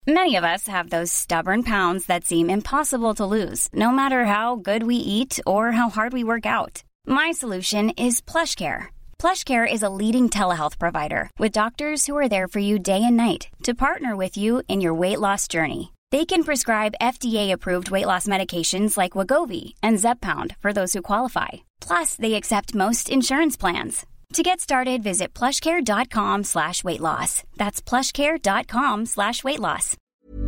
Many of us have those stubborn pounds that seem impossible to lose, no matter how good we eat or how hard we work out. My solution is PlushCare. PlushCare is a leading telehealth provider with doctors who are there for you day and night to partner with you in your weight loss journey. They can prescribe FDA-approved weight loss medications like Wegovy and Zepbound for those who qualify. Plus, they accept most insurance plans. To get started, visit plushcare.com/weightloss. That's plushcare.com/weightloss.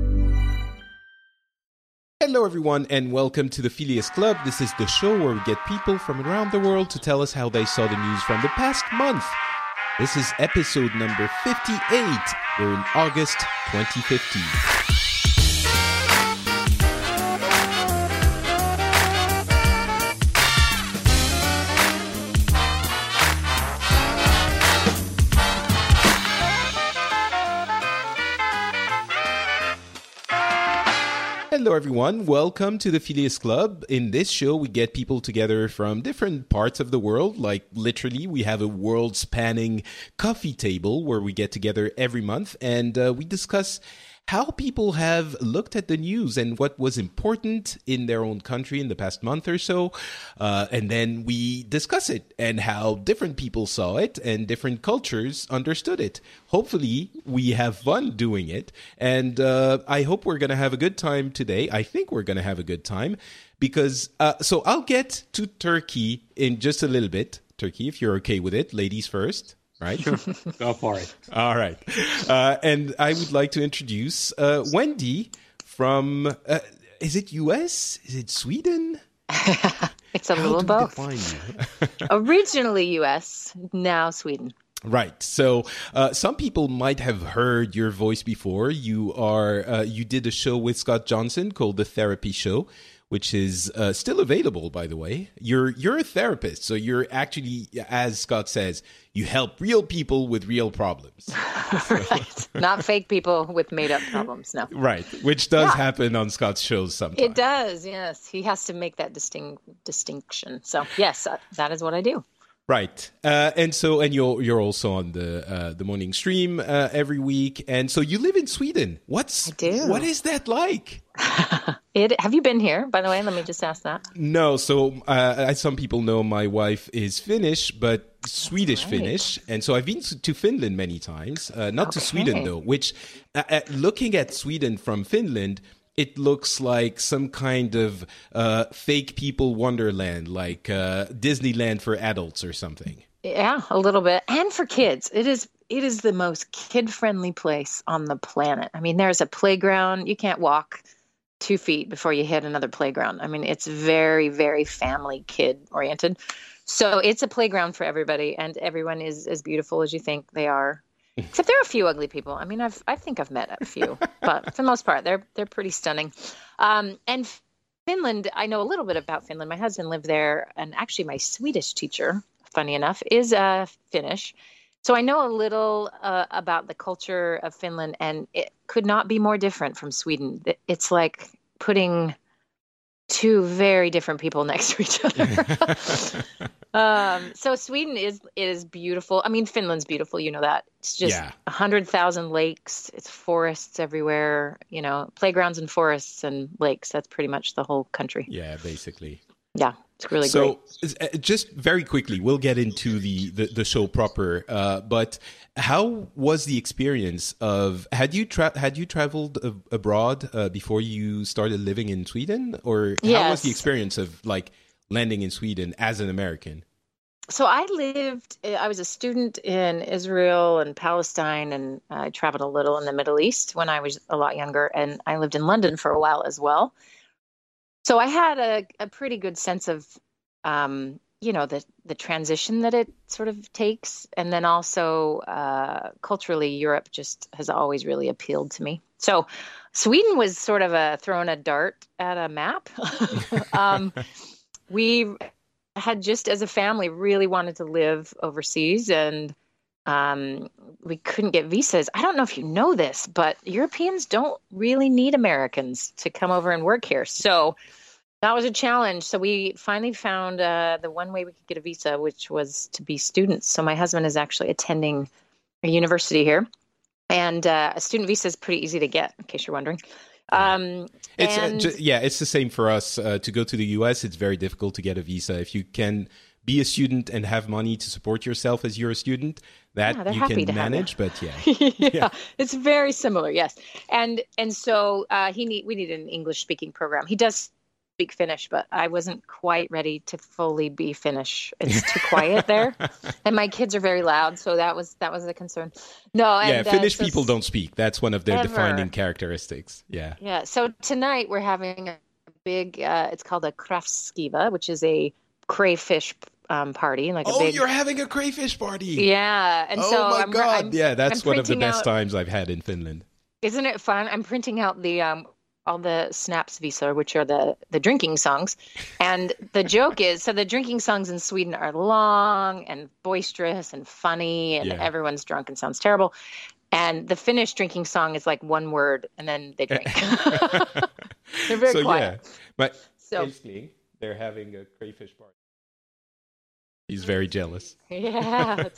Hello everyone and welcome to the Phileas Club. This is the show where we get people from around the world to tell us how they saw the news from the past month. This is episode number 58. We're in August 2015. Hello everyone, welcome to the Phileas Club. In this show, we get people together from different parts of the world. Like literally, we have a world-spanning coffee table where we get together every month and we discuss how people have looked at the news and what was important in their own country in the past month or so. And then we discuss it and how different people saw it and different cultures understood it. Hopefully, we have fun doing it. And I hope we're going to have a good time today. I think we're going to have a good time because, so I'll get to Turkey in just a little bit. Turkey, if you're okay with it. Ladies first. Right? Sure. Go for it. All right. And I would like to introduce Wendy from, is it US? Is it Sweden? It's a little both. Originally US, now Sweden. Right. So some people might have heard your voice before. You did a show with Scott Johnson called The Therapy Show, which is still available, by the way. You're a therapist, so you're actually, as Scott says, you help real people with real problems. Right. Not fake people with made-up problems, no. Right, which does happen on Scott's shows sometimes. It does, yes. He has to make that distinction. So, yes, that is what I do. Right, and you're also on the morning stream every week, and so you live in Sweden. I do. What is that like? Have you been here, by the way? Let me just ask that. No, so as some people know, my wife is Finnish, but Swedish Finnish, and so I've been to Finland many times, not to Sweden though. Which, looking at Sweden from Finland, it looks like some kind of fake people wonderland, like Disneyland for adults or something. Yeah, a little bit. And for kids. It is the most kid-friendly place on the planet. I mean, there's a playground. You can't walk 2 feet before you hit another playground. I mean, it's very, very family kid-oriented. So it's a playground for everybody, and everyone is as beautiful as you think they are. Except there are a few ugly people. I mean, I think I've met a few, but for the most part, they're pretty stunning. And Finland, I know a little bit about Finland. My husband lived there, and actually my Swedish teacher, funny enough, is Finnish. So I know a little about the culture of Finland, and it could not be more different from Sweden. It's like putting two very different people next to each other. So Sweden is beautiful. I mean, Finland's beautiful. You know that. It's just 100,000 lakes. It's forests everywhere, playgrounds and forests and lakes. That's pretty much the whole country. Yeah, basically. Yeah, it's really great. So just very quickly, we'll get into the show proper. But how was the experience of, had you traveled abroad before you started living in Sweden? Or how was the experience of like landing in Sweden as an American? So I was a student in Israel and Palestine, and I traveled a little in the Middle East when I was a lot younger, and I lived in London for a while as well. So I had a pretty good sense of, the transition that it sort of takes. And then also culturally, Europe just has always really appealed to me. So Sweden was sort of throwing a dart at a map. We had just as a family really wanted to live overseas, and we couldn't get visas. I don't know if you know this, but Europeans don't really need Americans to come over and work here. So that was a challenge. So we finally found the one way we could get a visa, which was to be students. So my husband is actually attending a university here. And a student visa is pretty easy to get, in case you're wondering. It's the same for us. To go to the US, it's very difficult to get a visa. If you can be a student and have money to support yourself as you're a student, that you can manage. But yeah, it's very similar. Yes, and so we need an English speaking program. He does speak Finnish, but I wasn't quite ready to fully be Finnish. It's too quiet there, and my kids are very loud, so that was a concern. No, and, Finnish people don't speak. That's one of their defining characteristics. Yeah. So tonight we're having a big. It's called a kraftskiva, which is a crayfish party. You're having a crayfish party. Yeah, and that's one of the best times I've had in Finland. Isn't it fun? I'm printing out the all the Snapsvisor, which are the drinking songs. And the joke is, so the drinking songs in Sweden are long and boisterous and funny, and everyone's drunk and sounds terrible. And the Finnish drinking song is like one word, and then they drink. They're very quiet. Yeah. But basically, they're having a crayfish party. He's very jealous. Yeah,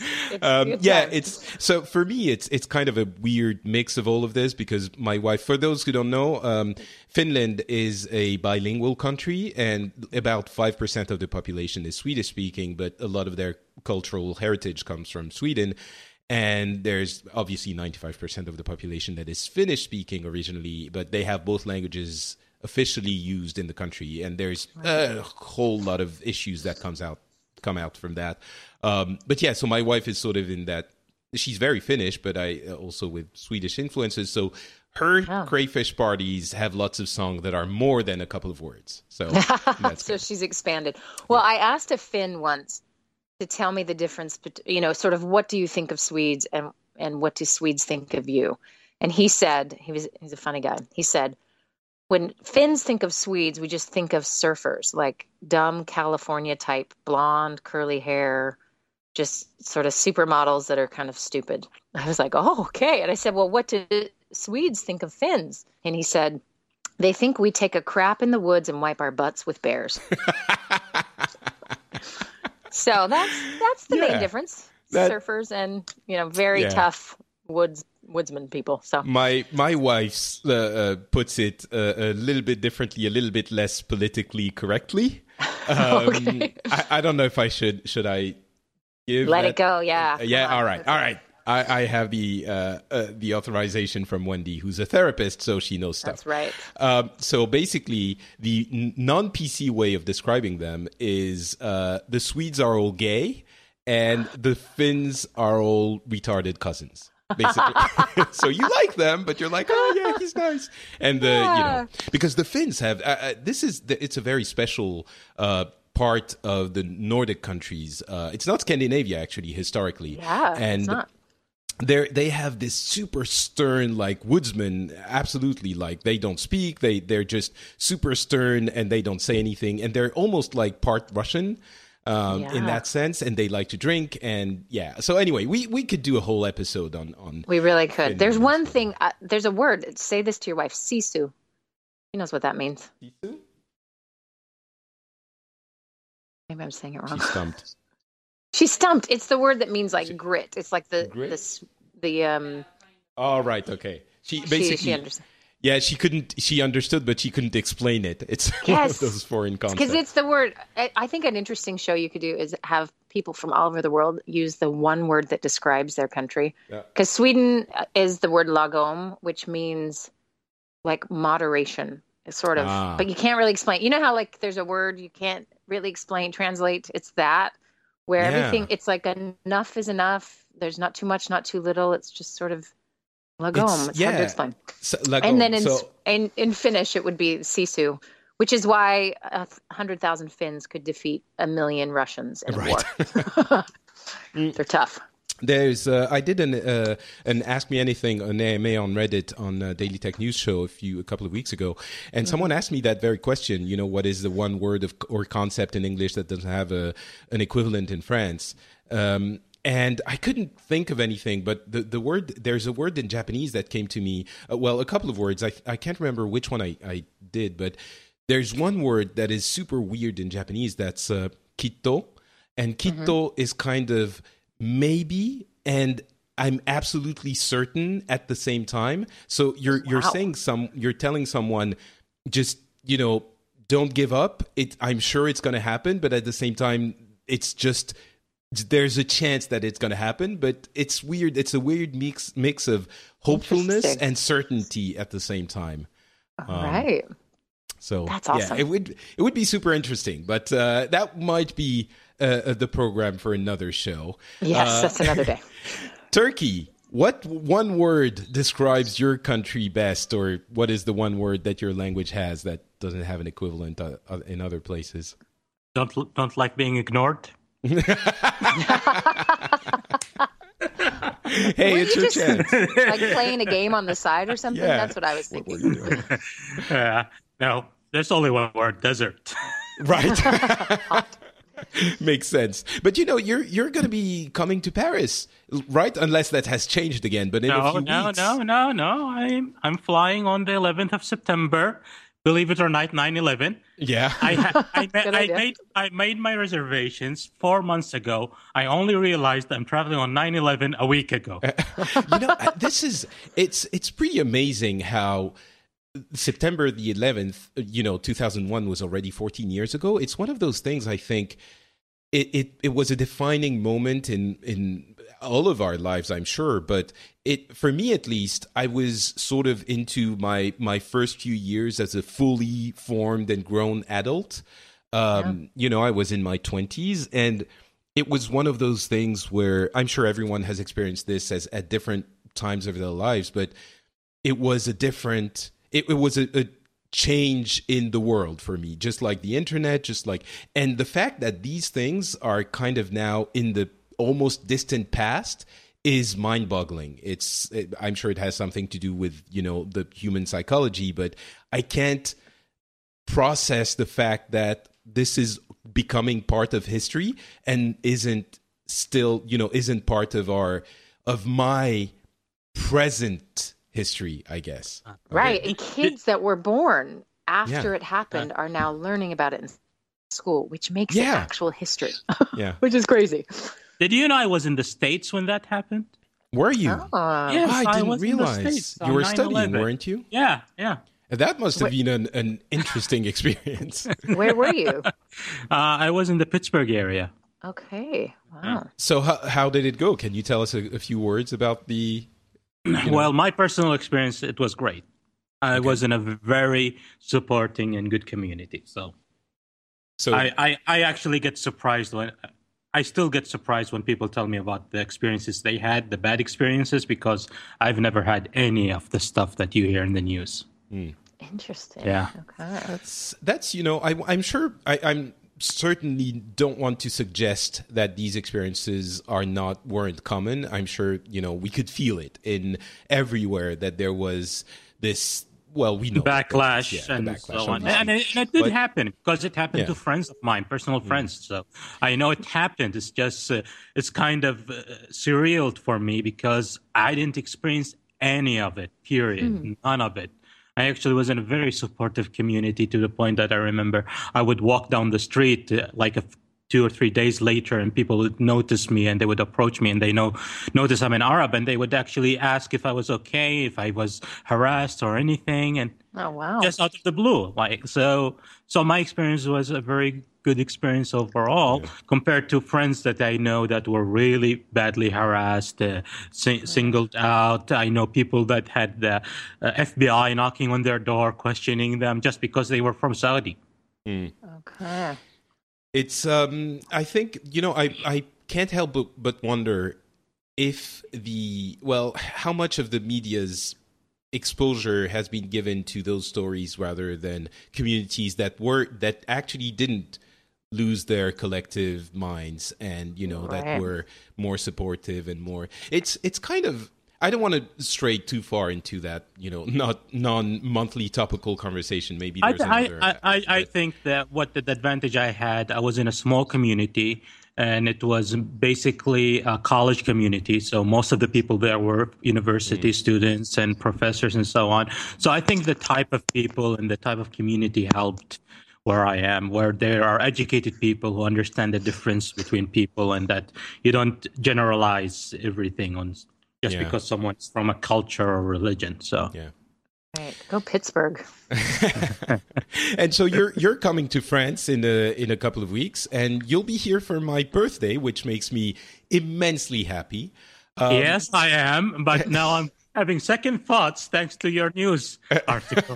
it's so for me, it's kind of a weird mix of all of this because my wife. For those who don't know, Finland is a bilingual country, and about 5% of the population is Swedish speaking, but a lot of their cultural heritage comes from Sweden. And there's obviously 95% of the population that is Finnish speaking originally, but they have both languages officially used in the country, and there's a whole lot of issues that come out from that. But yeah, so my wife is sort of in that, she's very Finnish, but I also with Swedish influences. So her crayfish parties have lots of songs that are more than a couple of words. So that's so she's expanded. Well, I asked a Finn once to tell me the difference, sort of what do you think of Swedes and what do Swedes think of you? And he said, he's a funny guy. He said, when Finns think of Swedes, we just think of surfers, like dumb California type, blonde, curly hair, just sort of supermodels that are kind of stupid. I was like, oh, okay. And I said, well, what do Swedes think of Finns? And he said, they think we take a crap in the woods and wipe our butts with bears. So that's the main difference. Surfers and, very tough woodsman people. So my wife puts it a little bit differently, a little bit less politically correctly. Okay. I don't know if I should I give let it go. Yeah. All right. I have the authorization from Wendy, who's a therapist, so she knows stuff. That's right. So basically, the non-PC way of describing them is the Swedes are all gay and the Finns are all retarded cousins. Basically, so you like them, but you're like, oh yeah, he's nice, and because the Finns have it's a very special part of the Nordic countries. It's not Scandinavia actually historically, and it's not. They have this super stern like woodsman, absolutely, like they don't speak, they're just super stern and they don't say anything, and they're almost like part Russian. In that sense, and they like to drink, and so anyway, we could do a whole episode on we really could. There's one thing, there's a word, say this to your wife, sisu. She knows what that means. Sisu? Maybe I'm saying it wrong. She's stumped. It's the word that means like grit. It's like the oh, right, okay. She basically she understands. Yeah, she understood, but she couldn't explain it. It's one of those foreign concepts. Because it's the word. I think an interesting show you could do is have people from all over the world use the one word that describes their country. Because Sweden is the word lagom, which means like moderation, sort of. But you can't really explain. You know how like there's a word you can't really translate? It's that. Where everything, it's like enough is enough. There's not too much, not too little. It's just sort of lagom. It's hard to explain. So, and then in Finnish, it would be sisu, which is why 100,000 Finns could defeat 1 million Russians in a war. They're tough. There's I did an Ask Me Anything on AMA on Reddit on Daily Tech News show a couple of weeks ago, and someone asked me that very question. What is the one word or concept in English that doesn't have an equivalent in France? And I couldn't think of anything, but the word, there's a word in Japanese that came to me. A couple of words. I can't remember which one I did, but there's one word that is super weird in Japanese. That's kitto, and kitto is kind of maybe, and I'm absolutely certain at the same time. So you're saying you're telling someone, just, you know, don't give up. I'm sure it's going to happen, but at the same time, it's just, there's a chance that it's going to happen, but it's weird. It's a weird mix of hopefulness and certainty at the same time. All right. So that's awesome. Yeah, it would be super interesting, but that might be the program for another show. Yes, that's another day. Turkey. What one word describes your country best, or what is the one word that your language has that doesn't have an equivalent in other places? Don't like being ignored. Hey, it's your chance. Like playing a game on the side or something? Yeah. That's what I was thinking. No, there's only one word: desert. Right. Makes sense. But you know, you're going to be coming to Paris, right? Unless that has changed again. But in a few weeks. No. I'm flying on the 11th of September. Believe it or not, 9/11. Yeah. I made my reservations 4 months ago. I only realized I'm traveling on 9/11 a week ago. You know, it's pretty amazing how September the 11th, 2001 was already 14 years ago. It's one of those things, I think, it was a defining moment in all of our lives, I'm sure. But for me, at least, I was sort of into my first few years as a fully formed and grown adult. I was in my 20s, and it was one of those things where I'm sure everyone has experienced this at different times of their lives, but it was a different... It was a change in the world for me, just like the internet, and the fact that these things are kind of now in the almost distant past is mind-boggling. I'm sure it has something to do with, the human psychology, but I can't process the fact that this is becoming part of history and isn't part of my present history, I guess. Right. And kids that were born after it happened are now learning about it in school, which makes it actual history. Yeah. Which is crazy. Did you know I was in the States when that happened? Were you? Yes, I didn't realize. You were 9/11. studying, weren't you? Yeah. That must have been an interesting experience. Where were you? I was in the Pittsburgh area. Okay. Wow. So how did it go? Can you tell us a few words about the... Well, my personal experience, it was great. I was in a very supporting and good community. So I actually get surprised I still get surprised when people tell me about the experiences they had, the bad experiences, because I've never had any of the stuff that you hear in the news. Interesting. Yeah. Okay. That's I'm sure I'm certainly don't want to suggest that these experiences weren't common. I'm sure, we could feel it in everywhere that there was this, well, we know backlash the and backlash, so on. And it did happen because it happened to friends of mine, personal friends. So I know it happened. It's just, it's kind of surreal for me because I didn't experience any of it, period. None of it. I actually was in a very supportive community to the point that I remember I would walk down the street 2 or 3 days later and people would notice me and they would approach me and they notice I'm an Arab and they would actually ask if I was okay, if I was harassed or anything. And oh, wow. Just out of the blue. So my experience was a very good experience overall compared to friends that I know that were really badly harassed, singled out. I know people that had the FBI knocking on their door, questioning them just because they were from Saudi. Okay. It's, I think, I can't help but wonder if how much of the media's exposure has been given to those stories rather than communities that actually didn't lose their collective minds and that were more supportive and more it's kind of, I don't want to stray too far into that not non-monthly topical conversation. Maybe there's I think that what the advantage I had, I was in a small community and it was basically a college community. So most of the people there were university students and professors and so on. So I think the type of people and the type of community helped where I am, where there are educated people who understand the difference between people and that you don't generalize everything just because someone's from a culture or religion. So yeah. Right. Go Pittsburgh. And so you're coming to France in a couple of weeks, and you'll be here for my birthday, which makes me immensely happy. Yes, I am, but now I'm having second thoughts thanks to your news article.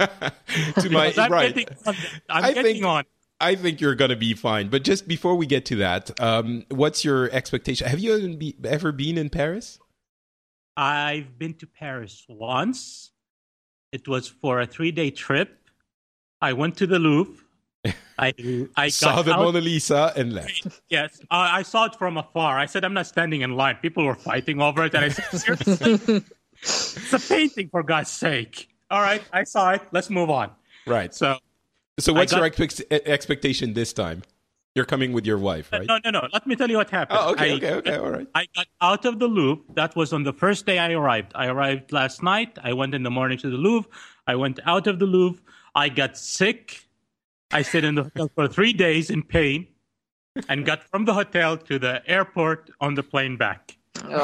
I'm getting on. I think you're going to be fine. But just before we get to that, what's your expectation? Have you ever been in Paris? I've been to Paris once. It was for a 3-day trip. I went to the Louvre. I saw the Mona Lisa and left. Yes, I saw it from afar. I said, I'm not standing in line. People were fighting over it. And I said, seriously? It's a painting, for God's sake. All right, I saw it. Let's move on. Right. So what's your expectation this time? You're coming with your wife, right? No. Let me tell you what happened. Oh, okay. All right. I got out of the Louvre. That was on the first day I arrived. I arrived last night. I went in the morning to the Louvre. I went out of the Louvre. I got sick. I stayed in the hotel for 3 days in pain and got from the hotel to the airport on the plane back.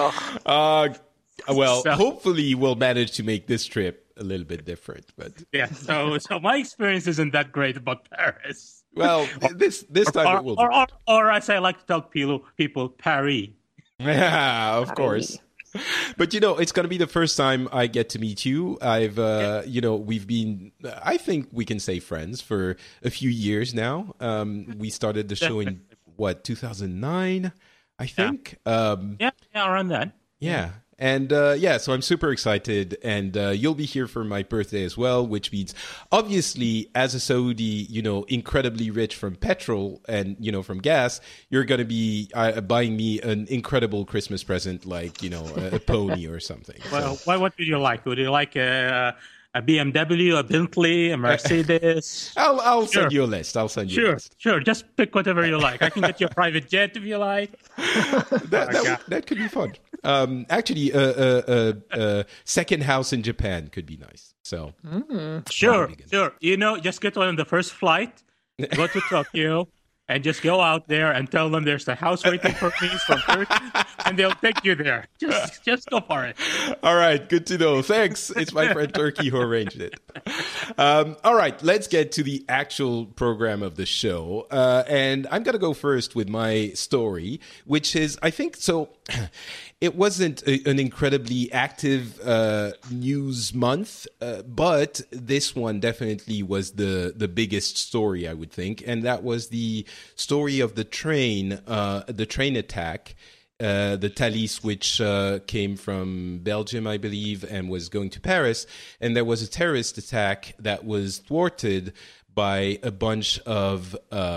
Hopefully we'll manage to make this trip a little bit different. But yeah, so my experience isn't that great about Paris. Well, this time it will be. Or as I like to tell people, Paris. Yeah, of course. But, it's going to be the first time I get to meet you. We've been, I think we can say friends for a few years now. We started the show in, 2009, I think? Yeah, around that. Yeah. And so I'm super excited, and you'll be here for my birthday as well, which means obviously as a Saudi, incredibly rich from petrol and, from gas, you're going to be buying me an incredible Christmas present like, a pony or something. Well, what would you like? Would you like a BMW, a Bentley, a Mercedes? I'll send you a list. I'll send you a list. Sure. Just pick whatever you like. I can get you a private jet if you like. That could be fun. Actually, a second house in Japan could be nice. So sure. Just get on the first flight, go to Tokyo, and just go out there and tell them there's a house waiting for me from Turkey, and they'll take you there. Just go for it. All right, good to know. Thanks. It's my friend Turkey who arranged it. All right, let's get to the actual program of the show. And I'm going to go first with my story, which is, I think, so it wasn't an incredibly active news month, but this one definitely was the biggest story, I would think. And that was the story of the train attack, the Thalys, which came from Belgium, I believe, and was going to Paris. And there was a terrorist attack that was thwarted by a bunch of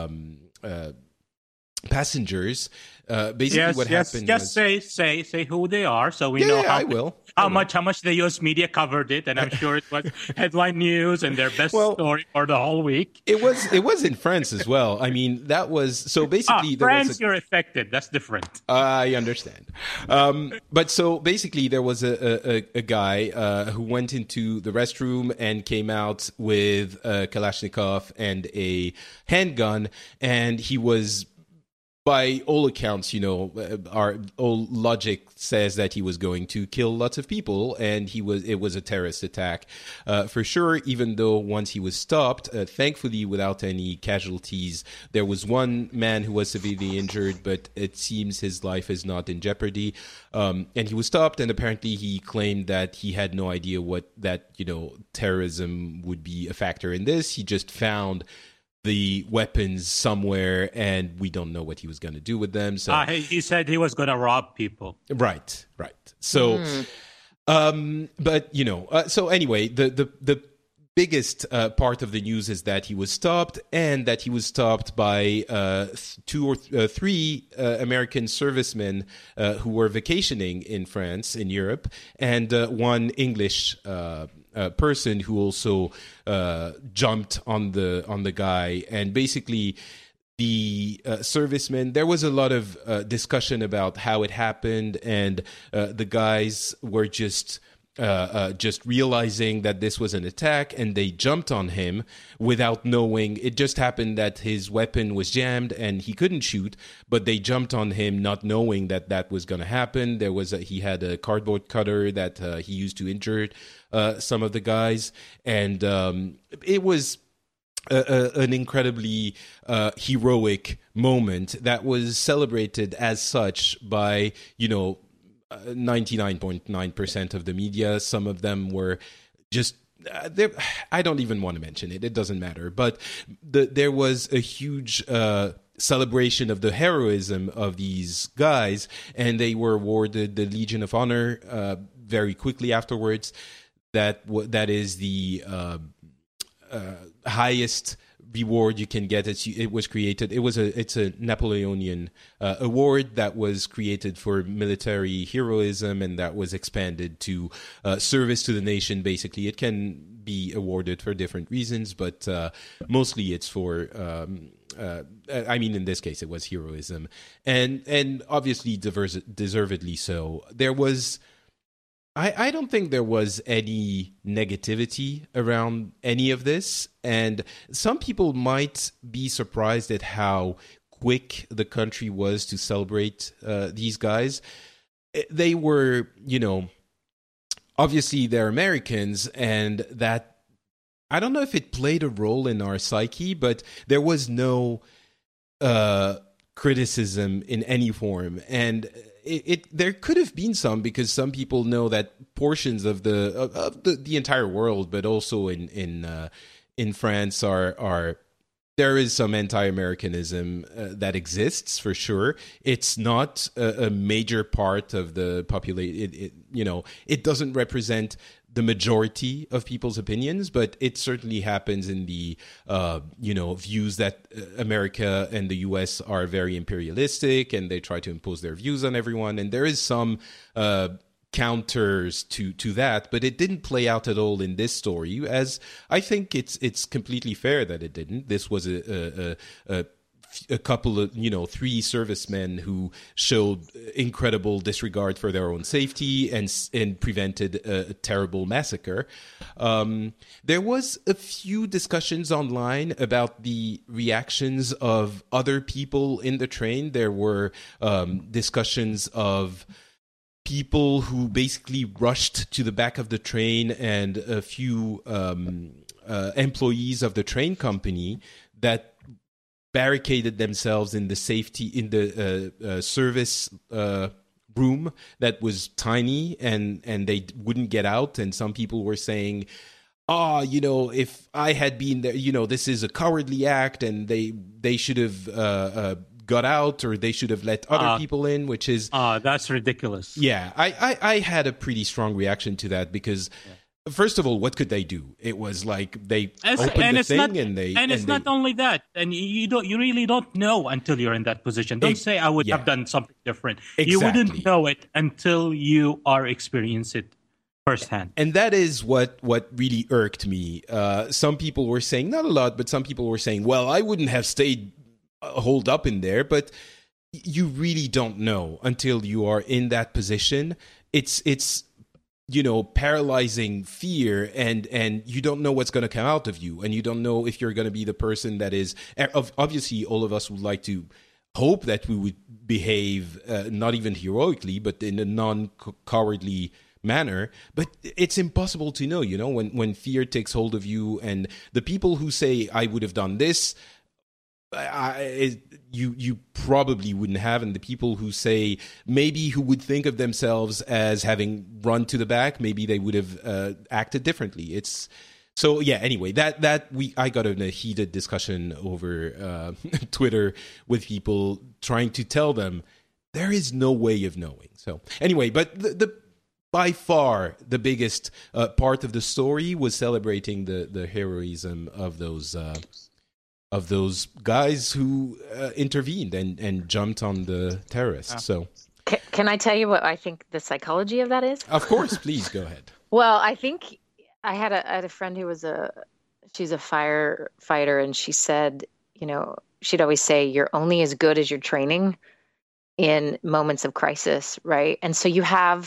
passengers. Basically, what happened? Just say who they are, so we know how much the U.S. media covered it, and I'm sure it was headline news and their best story for the whole week. It was in France as well. I mean, that was so basically. France, you're affected. That's different. I understand. But so basically, there was a guy who went into the restroom and came out with a Kalashnikov and a handgun, and he was, by all accounts, our all logic says that he was going to kill lots of people, and it was a terrorist attack for sure, even though once he was stopped, thankfully without any casualties. There was one man who was severely injured, but it seems his life is not in jeopardy. And he was stopped, and apparently he claimed that he had no idea terrorism would be a factor in this. He just found the weapons somewhere, and we don't know what he was going to do with them. So he said he was going to rob people. Right. So, but so anyway, the biggest part of the news is that he was stopped, and that he was stopped by 2 or 3 American servicemen who were vacationing in France, in Europe, and one English person who also jumped on the guy. And basically the servicemen, there was a lot of discussion about how it happened, and the guys were just just realizing that this was an attack, and they jumped on him without knowing. It just happened that his weapon was jammed and he couldn't shoot, but they jumped on him not knowing that that was going to happen. He had a cardboard cutter that he used to injure some of the guys, and it was an incredibly heroic moment that was celebrated as such by 99.9% of the media. Some of them were just I don't even want to mention it. It doesn't matter. But there was a huge celebration of the heroism of these guys, and they were awarded the Legion of Honor very quickly afterwards. That is the highest reward you can get. It was created. It's a Napoleonian award that was created for military heroism, and that was expanded to service to the nation. Basically, it can be awarded for different reasons, but mostly it's for. In this case, it was heroism, and obviously deservedly so. There was. I don't think there was any negativity around any of this, and some people might be surprised at how quick the country was to celebrate these guys. They were, obviously they're Americans, and that, I don't know if it played a role in our psyche, but there was no criticism in any form, and there could have been some, because some people know that portions of the entire world, but also in France, are there is some anti-Americanism that exists for sure. It's not a major part of the population. It doesn't represent the majority of people's opinions, but it certainly happens in the views that America and the US are very imperialistic, and they try to impose their views on everyone, and there is some counters to that, but it didn't play out at all in this story, as I think it's completely fair that it didn't. This was a couple of, 3 servicemen who showed incredible disregard for their own safety and prevented a terrible massacre. There was a few discussions online about the reactions of other people in the train. There were discussions of people who basically rushed to the back of the train, and a few employees of the train company that barricaded themselves in the service room that was tiny, and they wouldn't get out. And some people were saying, if I had been there, this is a cowardly act, and they should have got out, or they should have let other people in, which is that's ridiculous. Yeah, I had a pretty strong reaction to that, because first of all, what could they do? It was like they opened the thing, it's not only that, and you really don't know until you're in that position. Don't say I would have done something different. Exactly. You wouldn't know it until you are experiencing it firsthand. And that is what really irked me. Some people were saying, not a lot, but some people were saying, well, I wouldn't have stayed holed up in there, but you really don't know until you are in that position. It's paralyzing fear, and you don't know what's going to come out of you, and you don't know if you're going to be the person that is. Obviously, all of us would like to hope that we would behave not even heroically, but in a non-cowardly manner, but it's impossible to know. When fear takes hold of you, and the people who say I would have done this, you probably wouldn't have, and the people who say, maybe who would think of themselves as having run to the back, maybe they would have acted differently. Anyway, I got in a heated discussion over Twitter with people trying to tell them there is no way of knowing. So anyway, but the by far the biggest part of the story was celebrating the heroism of those guys who intervened and jumped on the terrorists. So, can I tell you what I think the psychology of that is? Of course, please go ahead. Well, I think I had a friend who she's a firefighter, and she said, she'd always say, you're only as good as your training in moments of crisis, right? And so you have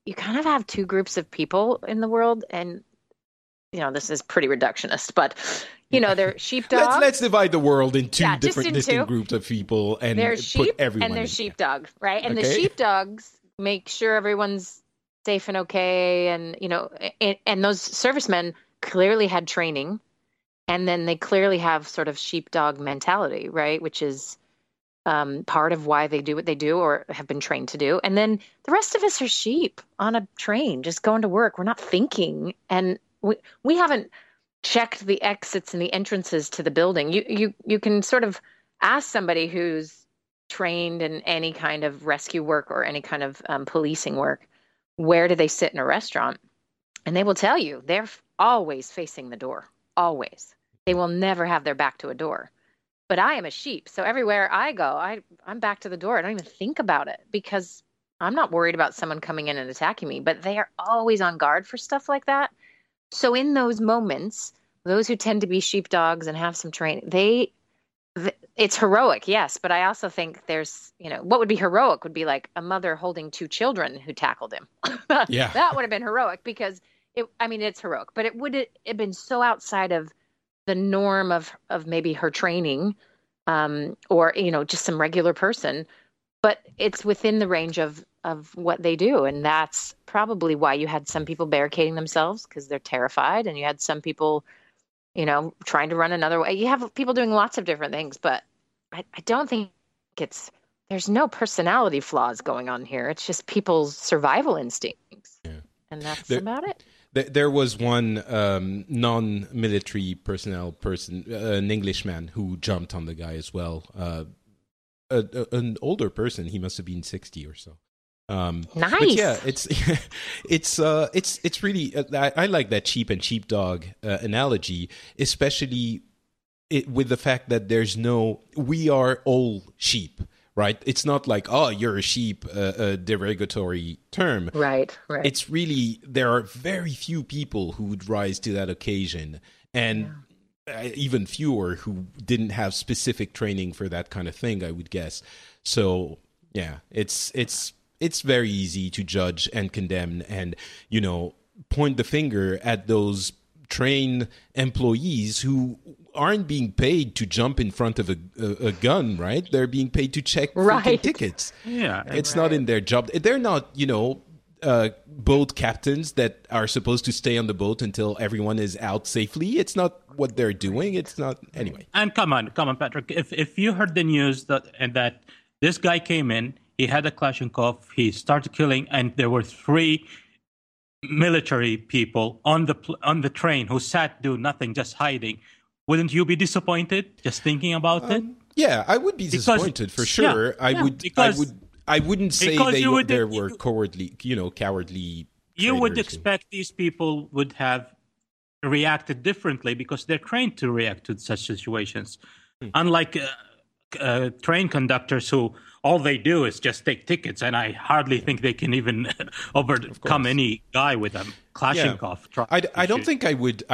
you kind of have two groups of people in the world, and this is pretty reductionist, but they're sheepdogs. Let's divide the world in two distinct groups of people, and there's sheep put everyone and there's in. sheepdog, right? And the sheepdogs make sure everyone's safe and okay, and and those servicemen clearly had training, and then they clearly have sort of sheepdog mentality, right? Which is part of why they do what they do or have been trained to do. And then the rest of us are sheep on a train, just going to work. We're not thinking, and we haven't checked the exits and the entrances to the building. You can sort of ask somebody who's trained in any kind of rescue work or any kind of policing work, where do they sit in a restaurant? And they will tell you they're always facing the door, always. They will never have their back to a door. But I am a sheep, so everywhere I go, I'm back to the door. I don't even think about it because I'm not worried about someone coming in and attacking me, but they are always on guard for stuff like that. So in those moments, those who tend to be sheepdogs and have some training, it's heroic, yes, but I also think there's, what would be heroic would be like a mother holding two children who tackled him. Yeah. That would have been heroic because it's heroic, but it would have been so outside of the norm of maybe her training, or, just some regular person, but it's within the range of what they do. And that's probably why you had some people barricading themselves because they're terrified. And you had some people, trying to run another way. You have people doing lots of different things, but I don't think there's no personality flaws going on here. It's just people's survival instincts. Yeah. And that's about it. There was one non-military personnel person, an Englishman, who jumped on the guy as well. An older person, he must have been 60 or so. Nice. But yeah, it's really. I like that sheep and sheepdog analogy, especially with the fact that we are all sheep. Right? It's not like, oh, you're a sheep, a derogatory term. Right. It's really, there are very few people who would rise to that occasion, and even fewer who didn't have specific training for that kind of thing, I would guess. So, yeah, it's very easy to judge and condemn and, point the finger at those trained employees who aren't being paid to jump in front of a gun, right? They're being paid to check tickets. Yeah, it's not in their job. They're not, boat captains that are supposed to stay on the boat until everyone is out safely. It's not what they're doing. It's not anyway. And come on, Patrick. If you heard the news that this guy came in, he had a Kalashnikov, he started killing, and there were 3 military people on the train who sat doing nothing, just hiding. Wouldn't you be disappointed just thinking about it? Yeah, I would be disappointed for sure. I wouldn't say they were cowardly. You would expect these people would have reacted differently because they're trained to react to such situations. Unlike train conductors who all they do is just take tickets, and I hardly think they can even overcome any guy with a Kalashnikov. Yeah. I don't think I would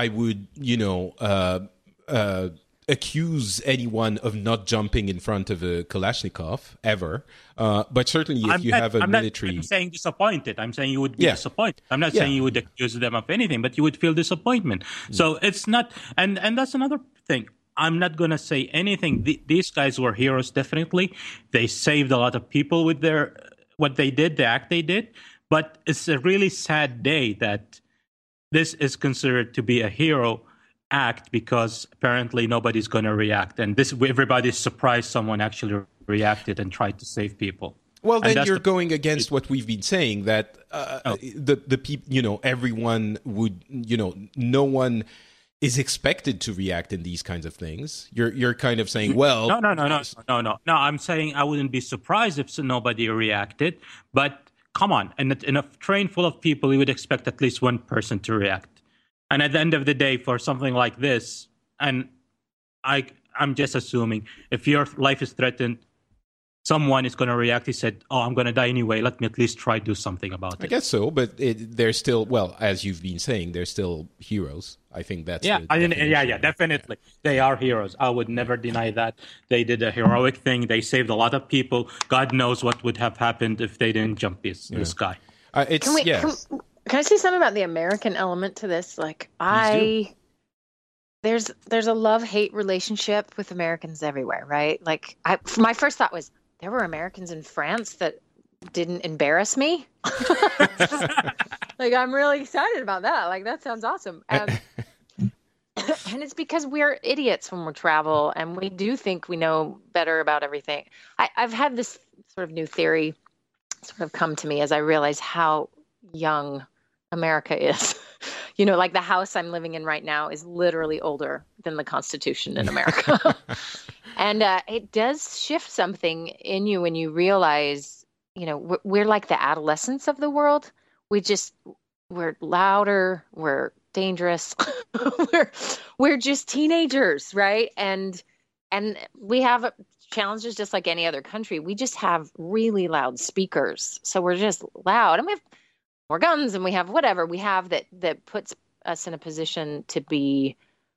accuse anyone of not jumping in front of a Kalashnikov ever. But certainly if you have a military... I'm saying disappointed. I'm saying you would be disappointed. I'm not saying you would accuse them of anything, but you would feel disappointment. So it's not... And that's another thing. I'm not going to say anything. These guys were heroes, definitely. They saved a lot of people with what they did, the act they did. But it's a really sad day that this is considered to be a hero act because apparently nobody's going to react. And everybody's surprised someone actually reacted and tried to save people. Well, then you're going against what we've been saying, that the people, everyone would, no one is expected to react in these kinds of things. You're kind of saying, well... No. I'm saying I wouldn't be surprised if nobody reacted. But come on, in a train full of people, you would expect at least one person to react. And at the end of the day, for something like this, and I'm just assuming, if your life is threatened, someone is going to react. He said, oh, I'm going to die anyway. Let me at least try to do something about it. I guess so, but they're still, well, as you've been saying, they're still heroes. I think that's definitely. They are heroes. I would never deny that. They did a heroic thing. They saved a lot of people. God knows what would have happened if they didn't jump this guy. It's Can I say something about the American element to this? Like there's a love-hate relationship with Americans everywhere, right? Like my first thought was there were Americans in France that didn't embarrass me. Like, I'm really excited about that. Like, that sounds awesome. And it's because we're idiots when we travel and we do think we know better about everything. I've had this sort of new theory sort of come to me as I realize how young America is. You know, like the house I'm living in right now is literally older than the Constitution in America. And it does shift something in you when you realize, you know, we're like the adolescents of the world. We're louder, we're dangerous, we're just teenagers, right? And we have challenges just like any other country. We just have really loud speakers. So we're just loud, and we have more guns, and we have whatever we have that puts us in a position to be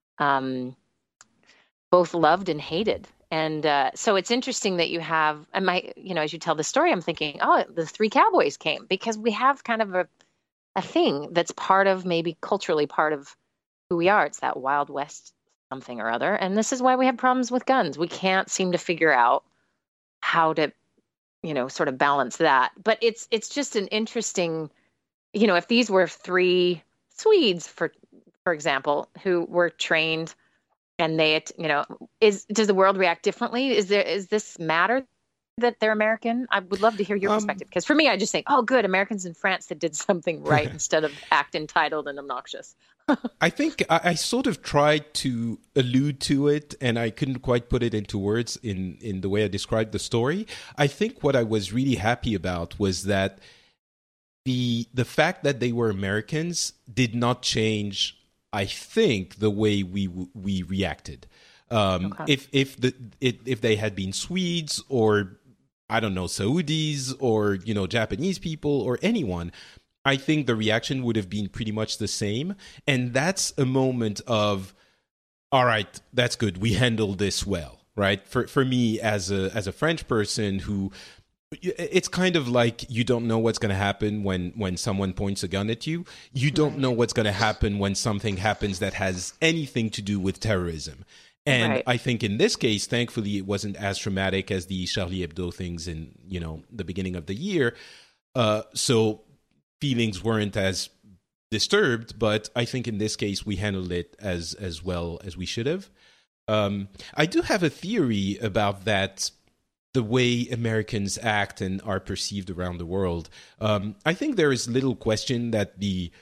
both loved and hated. And so it's interesting that you have, and as you tell the story, I'm thinking, oh, the three cowboys came because we have kind of a thing that's part of, maybe culturally part of who we are. It's that Wild West something or other. And this is why we have problems with guns. We can't seem to figure out how to, sort of balance that. But it's just an interesting, if these were three Swedes, for example, who were trained and they, does the world react differently? Is this matter that they're American? I would love to hear your perspective, because for me, I just think, oh, good, Americans in France that did something right instead of act entitled and obnoxious. I think I sort of tried to allude to it, and I couldn't quite put it into words in the way I described the story. I think what I was really happy about was that the fact that they were Americans did not change, I think, the way we reacted. Okay. If they had been Swedes or, I don't know, Saudis or Japanese people or anyone, I think the reaction would have been pretty much the same. And that's a moment of, all right, that's good, we handled this well, right? For me as a French person who, it's kind of like you don't know what's going to happen when someone points a gun at you. You don't know what's going to happen when something happens that has anything to do with terrorism. And I think in this case, thankfully, it wasn't as traumatic as the Charlie Hebdo things in, the beginning of the year. So feelings weren't as disturbed, but I think in this case, we handled it as well as we should have. I do have a theory about that, the way Americans act and are perceived around the world. I think there is little question that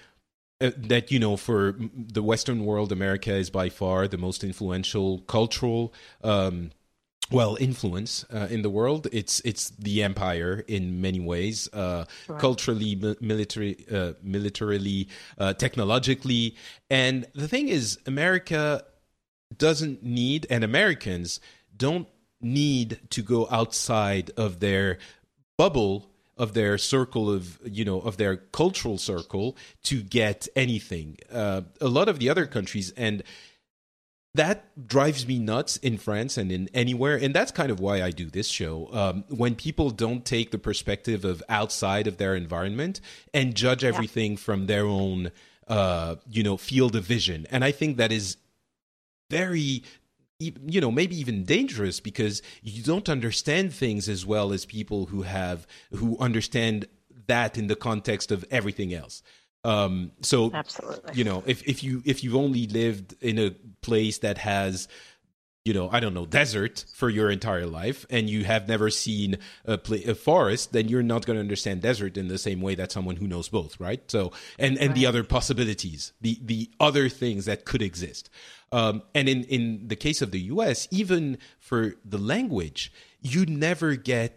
for the Western world, America is by far the most influential cultural influence in the world. It's the empire in many ways, culturally, militarily, technologically. And the thing is, America doesn't need, and Americans don't need to go outside of their bubble, of their circle of their cultural circle to get anything. A lot of the other countries, and that drives me nuts in France and in anywhere. And that's kind of why I do this show. When people don't take the perspective of outside of their environment and judge everything from their own, field of vision. And I think that is very, maybe even dangerous, because you don't understand things as well as people who understand that in the context of everything else. So absolutely, if you've only lived in a place that has, I don't know, desert for your entire life, and you have never seen a forest, then you're not going to understand desert in the same way that someone who knows both, right? So, and the other possibilities, the other things that could exist. And in the case of the US, even for the language, you never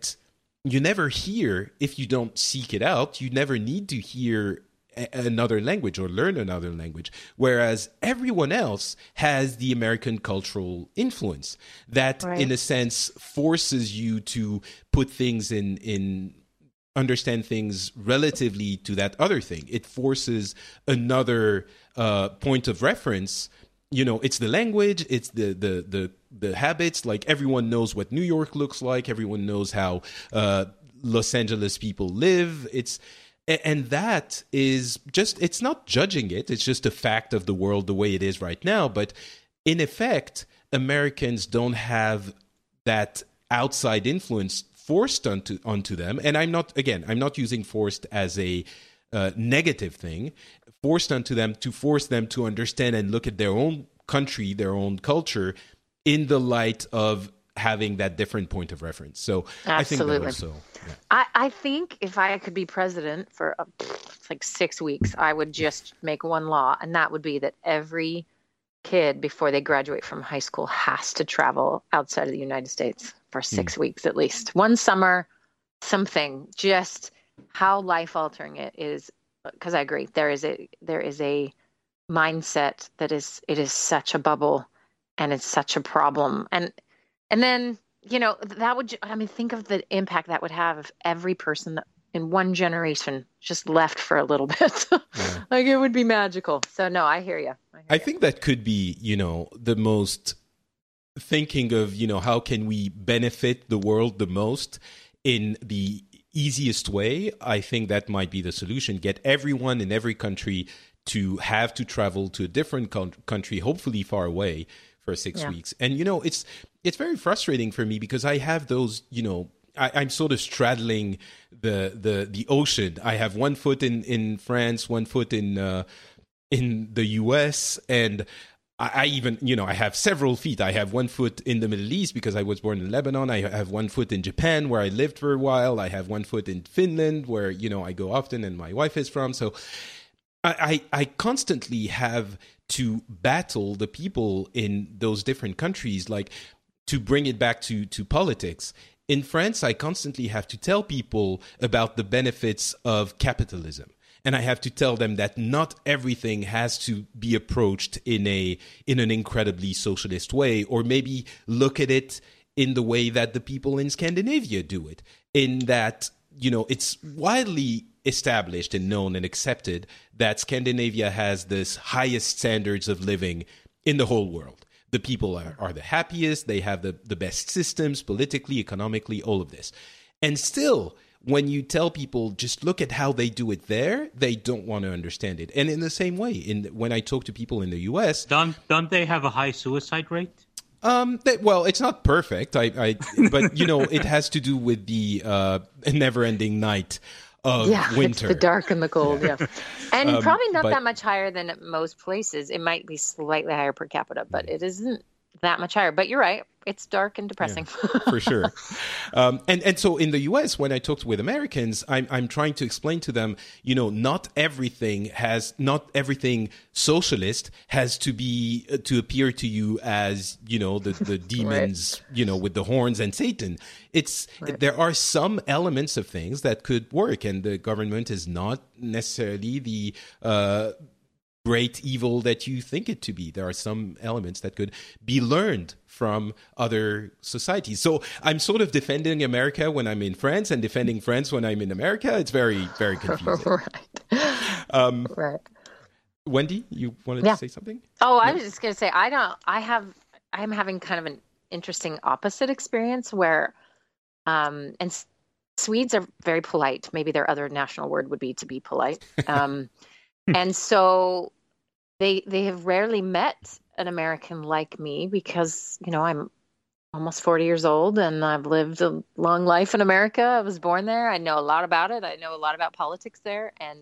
hear, if you don't seek it out, you never need to hear another language or learn another language, whereas everyone else has the American cultural influence that in a sense forces you to put things in understand things relatively to that other thing. It forces another point of reference. It's the language, it's the habits. Like, everyone knows what New York looks like, everyone knows how Los Angeles people live. And that is just, it's not judging it. It's just a fact of the world the way it is right now. But in effect, Americans don't have that outside influence forced onto them. And I'm not using forced as a negative thing, forced onto them to force them to understand and look at their own country, their own culture in the light of having that different point of reference. So Absolutely. I think that also. Yeah. I think if I could be president for like 6 weeks, I would just make one law, and that would be that every kid before they graduate from high school has to travel outside of the United States for 6 weeks at least. One summer, something, just how life-altering it is. Because I agree, there is a mindset that it is such a bubble, and it's such a problem. And then, that would, think of the impact that would have if every person in one generation just left for a little bit. Yeah. Like, it would be magical. So no, I hear you. I think that could be, the most thinking of, how can we benefit the world the most in the easiest way. I think that might be the solution. Get everyone in every country to have to travel to a different country, hopefully far away, for 6 weeks. And, it's very frustrating for me because I have those, I'm sort of straddling the ocean. I have one foot in France, one foot in the US, and I even, I have several feet. I have one foot in the Middle East because I was born in Lebanon. I have one foot in Japan where I lived for a while. I have one foot in Finland where, I go often and my wife is from. So I constantly have to battle the people in those different countries, like to bring it back to politics. In France, I constantly have to tell people about the benefits of capitalism. And I have to tell them that not everything has to be approached in an incredibly socialist way, or maybe look at it in the way that the people in Scandinavia do it, in that, it's widely established and known and accepted that Scandinavia has this highest standards of living in the whole world. The people are the happiest, they have the best systems, politically, economically, all of this. And still, when you tell people just look at how they do it there, they don't want to understand it. And in the same way, when I talk to people in the US, don't they have a high suicide rate? Well, it's not perfect. But it has to do with the never-ending night of winter. It's the dark and the cold. Yeah, and probably not that much higher than at most places. It might be slightly higher per capita, but it isn't that much higher. But you're right. It's dark and depressing. Yeah, for sure. And so in the US, when I talk with Americans, I'm trying to explain to them, not everything socialist has to be to appear to you as, the demons, right, with the horns and Satan. There are some elements of things that could work, and the government is not necessarily the great evil that you think it to be. There are some elements that could be learned from other societies. So I'm sort of defending America when I'm in France and defending France when I'm in America. It's very, very confusing. Right. Right. Wendy, you wanted to say something? Oh, I was just going to say, I'm having kind of an interesting opposite experience where, and Swedes are very polite. Maybe their other national word would be to be polite. And so they have rarely met an American like me because, I'm almost 40 years old and I've lived a long life in America. I was born there. I know a lot about it. I know a lot about politics there. And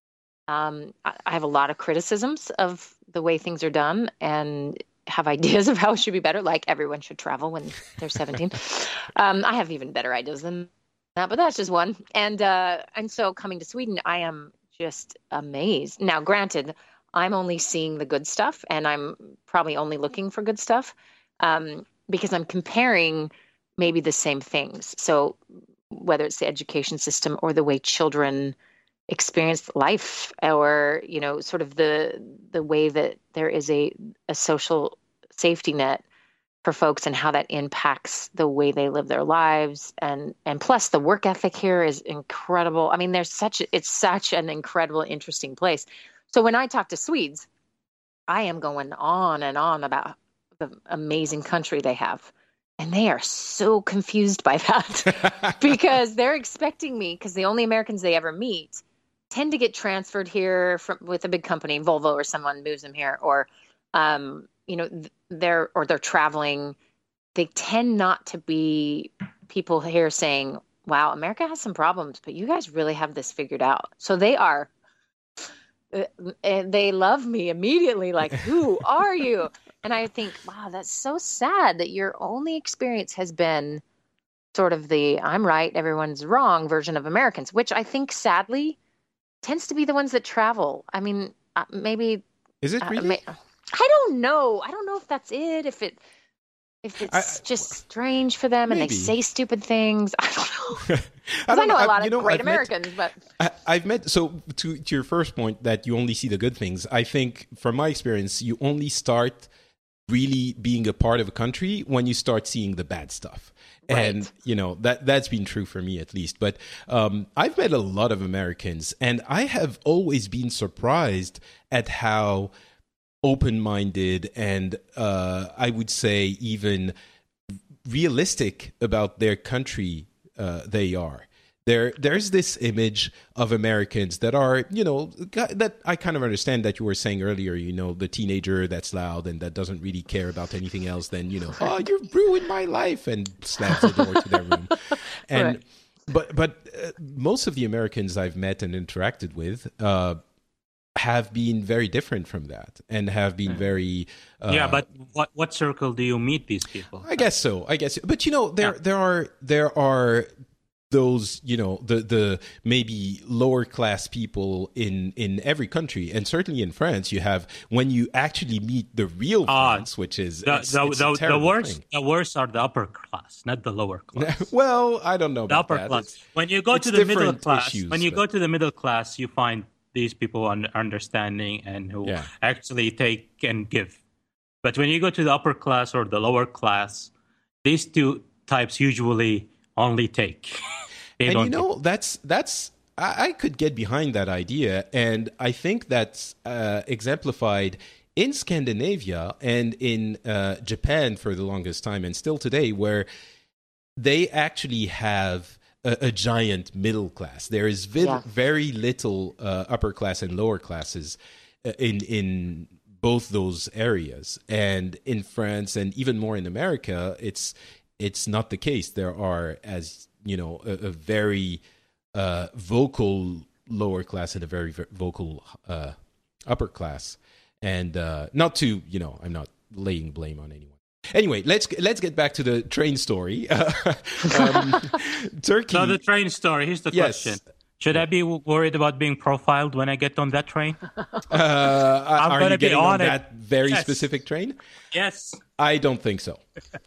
I have a lot of criticisms of the way things are done and have ideas of how it should be better, like everyone should travel when they're 17. I have even better ideas than that, but that's just one. And so coming to Sweden, I am just amazed. Now, granted, I'm only seeing the good stuff, and I'm probably only looking for good stuff because I'm comparing maybe the same things. So whether it's the education system or the way children experience life, or sort of the way that there is a social safety net for folks and how that impacts the way they live their lives. And plus the work ethic here is incredible. I mean, it's such an incredible, interesting place. So when I talk to Swedes, I am going on and on about the amazing country they have. And they are so confused by that because they're expecting me, because the only Americans they ever meet tend to get transferred here with a big company, Volvo or someone moves them here, or they're traveling. They tend not to be people here saying, wow, America has some problems, but you guys really have this figured out. So they love me immediately, like, who are you? And I think, wow, that's so sad that your only experience has been sort of the I'm right, everyone's wrong version of Americans, which I think sadly tends to be the ones that travel. I mean, maybe. Is it really? I don't know. I don't know if that's it. If it's just strange for them and they say stupid things. I don't know. I know a lot of great Americans, but I've met, so to your first point that you only see the good things, I think from my experience, you only start really being a part of a country when you start seeing the bad stuff. Right. And, that's been true for me at least. But I've met a lot of Americans, and I have always been surprised at how open-minded and I would say even realistic about their country they are. There's this image of Americans that are, that I kind of understand that you were saying earlier, the teenager that's loud and that doesn't really care about anything else than, oh, you've ruined my life, and slams the door to their room. And right. But most of the Americans I've met and interacted with have been very different from that and have been very but what circle do you meet these people? I guess so. But there are those, the maybe lower class people in every country, and certainly in France you have, when you actually meet the real France, which is the worst are the upper class, not the lower class. Well, I don't know about the upper that. class. When you go to the middle class, go to the middle class, you find these people understanding and who actually take and give. But when you go to the upper class or the lower class, these two types usually only take. That's I could get behind that idea, and I think that's exemplified in Scandinavia and in Japan for the longest time, and still today, where they actually have a giant middle class. There is very little upper class and lower classes in both those areas. And in France, and even more in America, it's not the case. There are, as a very vocal lower class and a very vocal upper class. And not to, I'm not laying blame on anyone. Anyway, let's get back to the train story. Turkey. So the train story. Here's the question: should I be worried about being profiled when I get on that train? I'm going to be on that very specific train. Yes. I don't think so.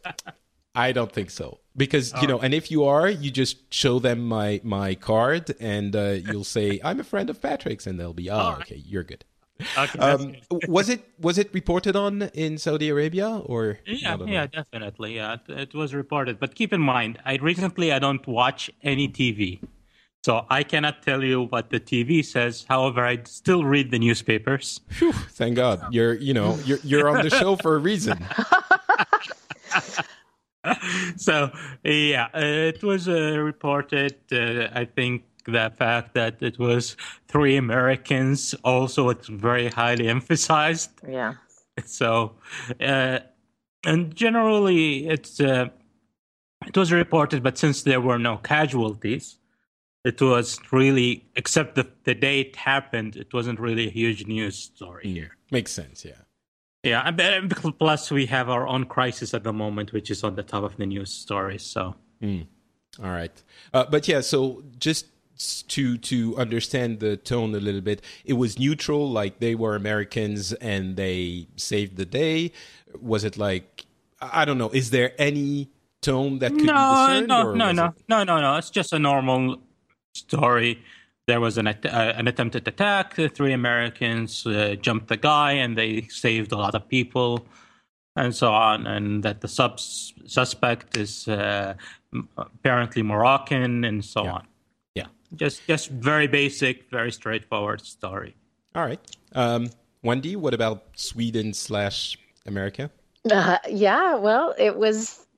Because and if you are, you just show them my card, and you'll say I'm a friend of Patrick's, and they'll be okay, you're good. Okay, was it reported on in Saudi Arabia or? Yeah, definitely. Yeah, it was reported. But keep in mind, I don't watch any TV, so I cannot tell you what the TV says. However, I still read the newspapers. Whew, thank God, you're on the show for a reason. So it was reported. I think the fact that it was 3 Americans, also it's very highly emphasized. Yeah. So, and generally it was reported, but since there were no casualties, it was really, except the day it happened, it wasn't really a huge news story here. Makes sense, yeah. Yeah, plus we have our own crisis at the moment, which is on the top of the news stories. So, all right, but yeah, so just to understand the tone a little bit, it was neutral, like they were Americans and they saved the day. Was it like, I don't know, is there any tone that could be discerned? No. It's just a normal story. There was an attempted attack. 3 Americans jumped the guy, and they saved a lot of people, and so on. And that the suspect is apparently Moroccan, and so on. Yeah, just very basic, very straightforward story. All right, Wendy, what about Sweden/America? Yeah, well, it was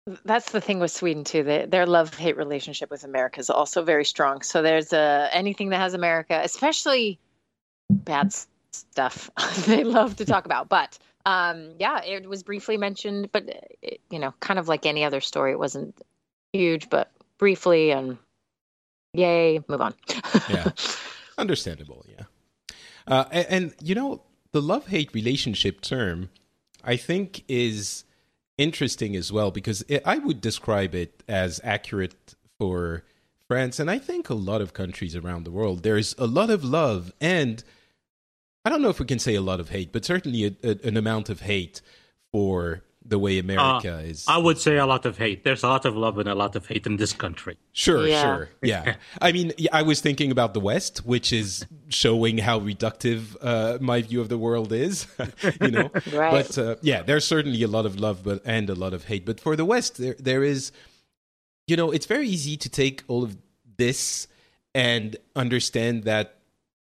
That's the thing with Sweden too. Their love-hate relationship with America is also very strong. So there's anything that has America, especially bad stuff, they love to talk about. But yeah, it was briefly mentioned, but kind of like any other story, it wasn't huge, but briefly, and yay, move on. Yeah, understandable. Yeah, and the love-hate relationship term, I think, is interesting as well, because I would describe it as accurate for France, and I think a lot of countries around the world. There's a lot of love, and I don't know if we can say a lot of hate, but certainly an amount of hate for the way America is. I would say a lot of hate. There's a lot of love and a lot of hate in this country. Sure. Yeah. I mean, I was thinking about the West, which is showing how reductive my view of the world is, Right. But there's certainly a lot of love and a lot of hate. But for the West, there is, it's very easy to take all of this and understand that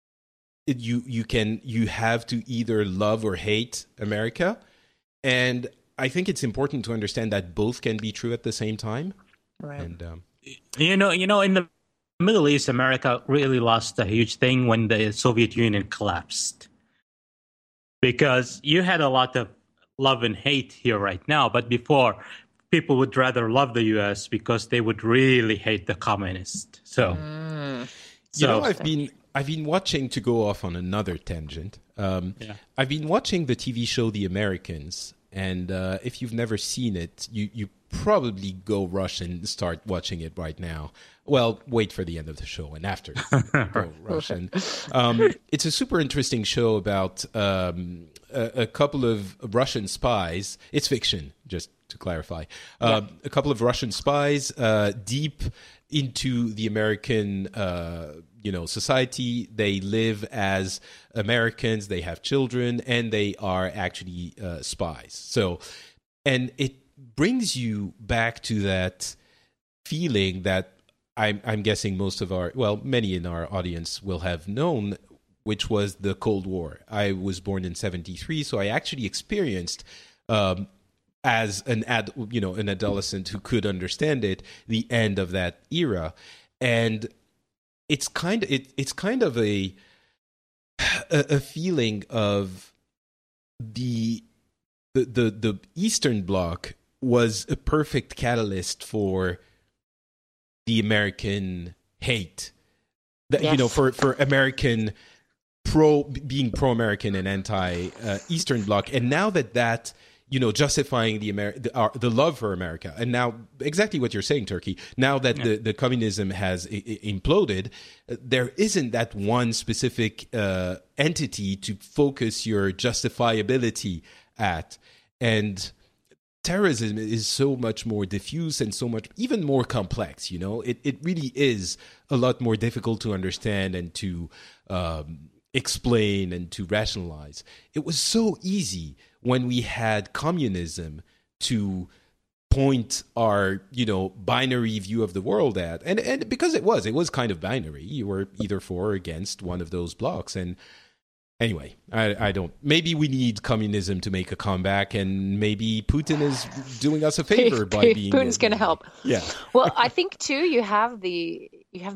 you have to either love or hate America. And I think it's important to understand that both can be true at the same time. Right. And in the Middle East, America really lost a huge thing when the Soviet Union collapsed, because you had a lot of love and hate here right now. But before, people would rather love the U.S. because they would really hate the communists. So, I've been watching, to go off on another tangent. I've been watching the TV show The Americans, and if you've never seen it, you probably go rush and start watching it right now. Well, wait for the end of the show, and after go rush. And it's a super interesting show about a couple of Russian spies. It's fiction, just to clarify. A couple of Russian spies deep into the American society. They live as Americans, they have children, and they are actually spies. So, and it brings you back to that feeling that I'm guessing many in our audience will have known, which was the Cold War. I was born in 1973, so I actually experienced as an adolescent who could understand it, the end of that era. And it's kind of a feeling of the Eastern Bloc was a perfect catalyst for the American hate, for American being pro-American and anti-Eastern Bloc. And now that justifying the love for America, and now exactly what you're saying, Turkey. Now that the communism has imploded, there isn't that one specific entity to focus your justifiability at, and terrorism is so much more diffuse and so much even more complex. It really is a lot more difficult to understand and to explain and to rationalize. It was so easy when we had communism to point our, binary view of the world at, and because it was kind of binary. You were either for or against one of those blocks. And anyway, I don't. Maybe we need communism to make a comeback, and maybe Putin is doing us a favor by being. Putin's going to help. Yeah. Well, I think too, you have the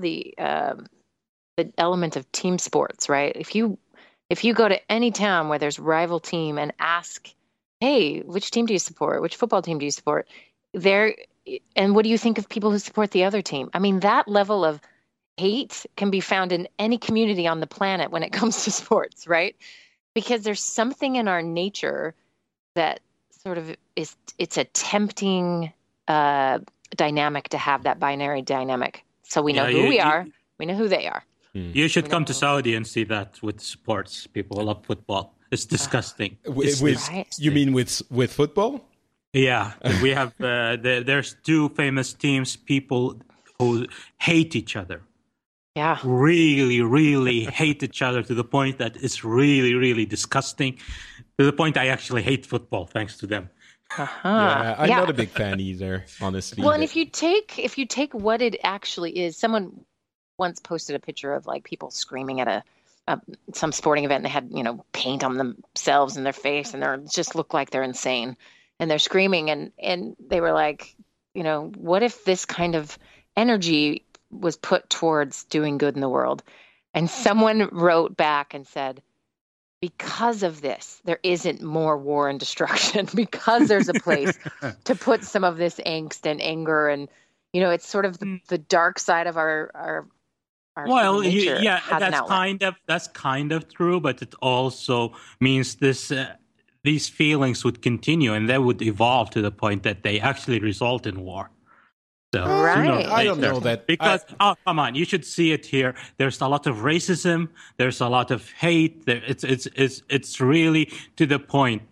element of team sports, right? If you go to any town where there's rival team and ask, hey, which team do you support? Which football team do you support? And what do you think of people who support the other team? I mean, that level of hate can be found in any community on the planet when it comes to sports, right? Because there's something in our nature that sort of it's a tempting dynamic to have that binary dynamic. So we know who we are, we know who they are. You should come to Saudi and see that with sports. People love football. It's disgusting. You mean with football? Yeah, we have. There's two famous teams. People who hate each other. Yeah, really, really hate each other to the point that it's really, really disgusting. To the point I actually hate football thanks to them. Yeah, I'm not a big fan either, honestly. Well, and if you take what it actually is, someone once posted a picture of like people screaming at some sporting event, and they had paint on themselves and their face, and they just look like they're insane, and they're screaming, and they were like, what if this kind of energy was put towards doing good in the world? And someone wrote back and said, because of this, there isn't more war and destruction, because there's a place to put some of this angst and anger. And, it's sort of the dark side of our well, nature. Yeah, that's kind of true, but it also means these feelings would continue and they would evolve to the point that they actually result in war. So, right. I don't know that. Because, come on, you should see it here. There's a lot of racism. There's a lot of hate. It's really to the point.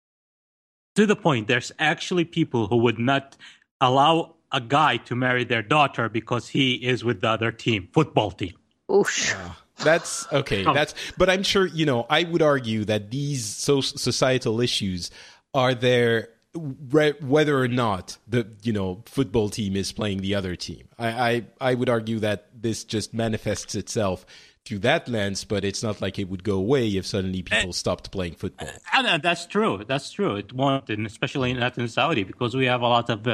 To the point, there's actually people who would not allow a guy to marry their daughter because he is with the other team, football team. Oof. That's okay. But I'm sure, I would argue that these societal issues are there whether or not the football team is playing the other team. I would argue that this just manifests itself through that lens, but it's not like it would go away if suddenly people stopped playing football. That's true. It won't, and especially not in Saudi, because we have a lot of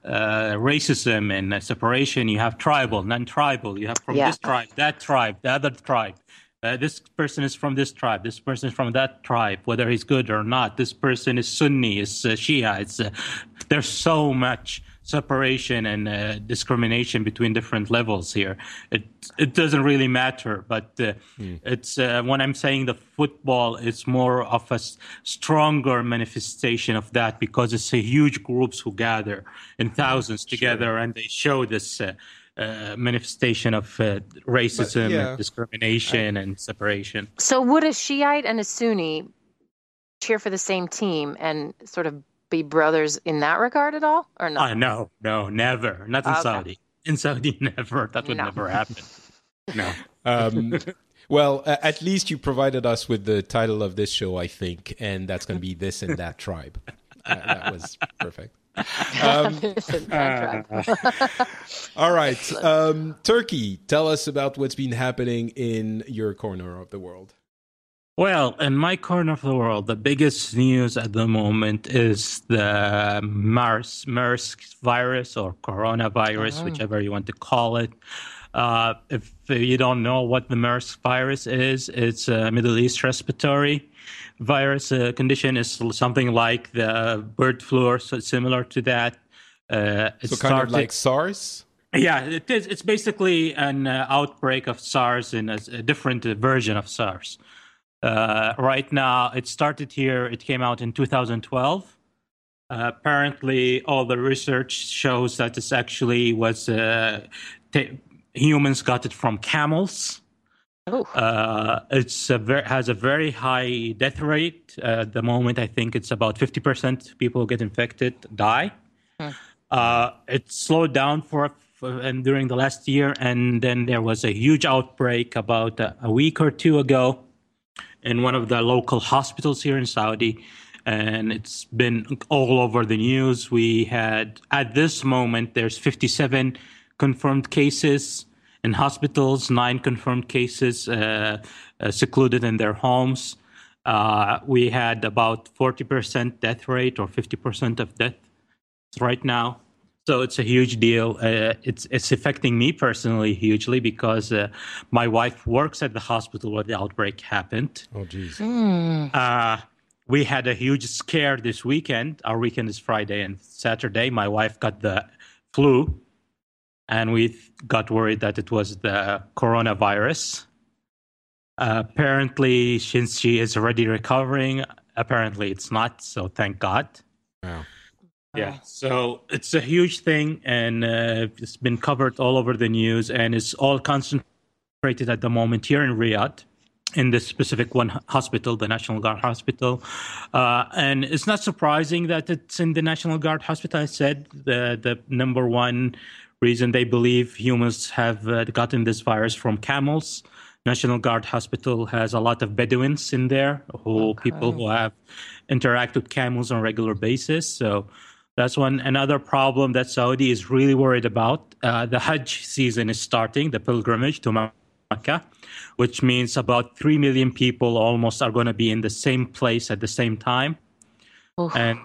racism and separation. You have tribal, non-tribal. You have from this tribe, that tribe, the other tribe. This person is from this tribe. This person is from that tribe, whether he's good or not. This person is Sunni, is Shia. There's so much separation and discrimination between different levels here. It doesn't really matter, but it's when I'm saying the football, it's more of a stronger manifestation of that, because it's a huge groups who gather in thousands together, and they show this manifestation of racism, and discrimination, and separation. So would a Shiite and a Sunni cheer for the same team and sort of be brothers in that regard at all, or not? No, never. Not in Saudi. In Saudi, never. That would never happen. No. Well, at least you provided us with the title of this show, I think, and that's going to be This and That Tribe. That was perfect. All right. Turkey, tell us about what's been happening in your corner of the world. Well, in my corner of the world, the biggest news at the moment is the MERS virus, or coronavirus, whichever you want to call it. If you don't know what the MERS virus is, it's a Middle East respiratory virus condition. Is something like the bird flu, or similar to that. So kind of like SARS? Yeah, it is. It's basically an outbreak of SARS in a different version of SARS. Right now, it started here. It came out in 2012. Apparently, all the research shows that this actually was humans got it from camels. Has a very high death rate. At the moment, I think it's about 50% people who get infected die. It slowed down and during the last year, and then there was a huge outbreak about a week or two ago in one of the local hospitals here in Saudi, and it's been all over the news. We had, at this moment, there's 57 confirmed cases in hospitals, 9 confirmed cases secluded in their homes. We had about 40% death rate, or 50% of death right now. So it's a huge deal. It's affecting me personally hugely, because my wife works at the hospital where the outbreak happened. Oh, geez. We had a huge scare this weekend. Our weekend is Friday and Saturday. My wife got the flu, and we got worried that it was the coronavirus. Apparently, since she is already recovering, apparently it's not. So thank God. Wow. Yeah, so it's a huge thing, and it's been covered all over the news, and it's all concentrated at the moment here in Riyadh, in this specific one hospital, the National Guard Hospital. And it's not surprising that it's in the National Guard Hospital. I said the number one reason they believe humans have gotten this virus from camels. National Guard Hospital has a lot of Bedouins in there, people who have interact with camels on a regular basis. So that's another problem that Saudi is really worried about. The Hajj season is starting, the pilgrimage to Mecca, which means about 3 million people almost are going to be in the same place at the same time. And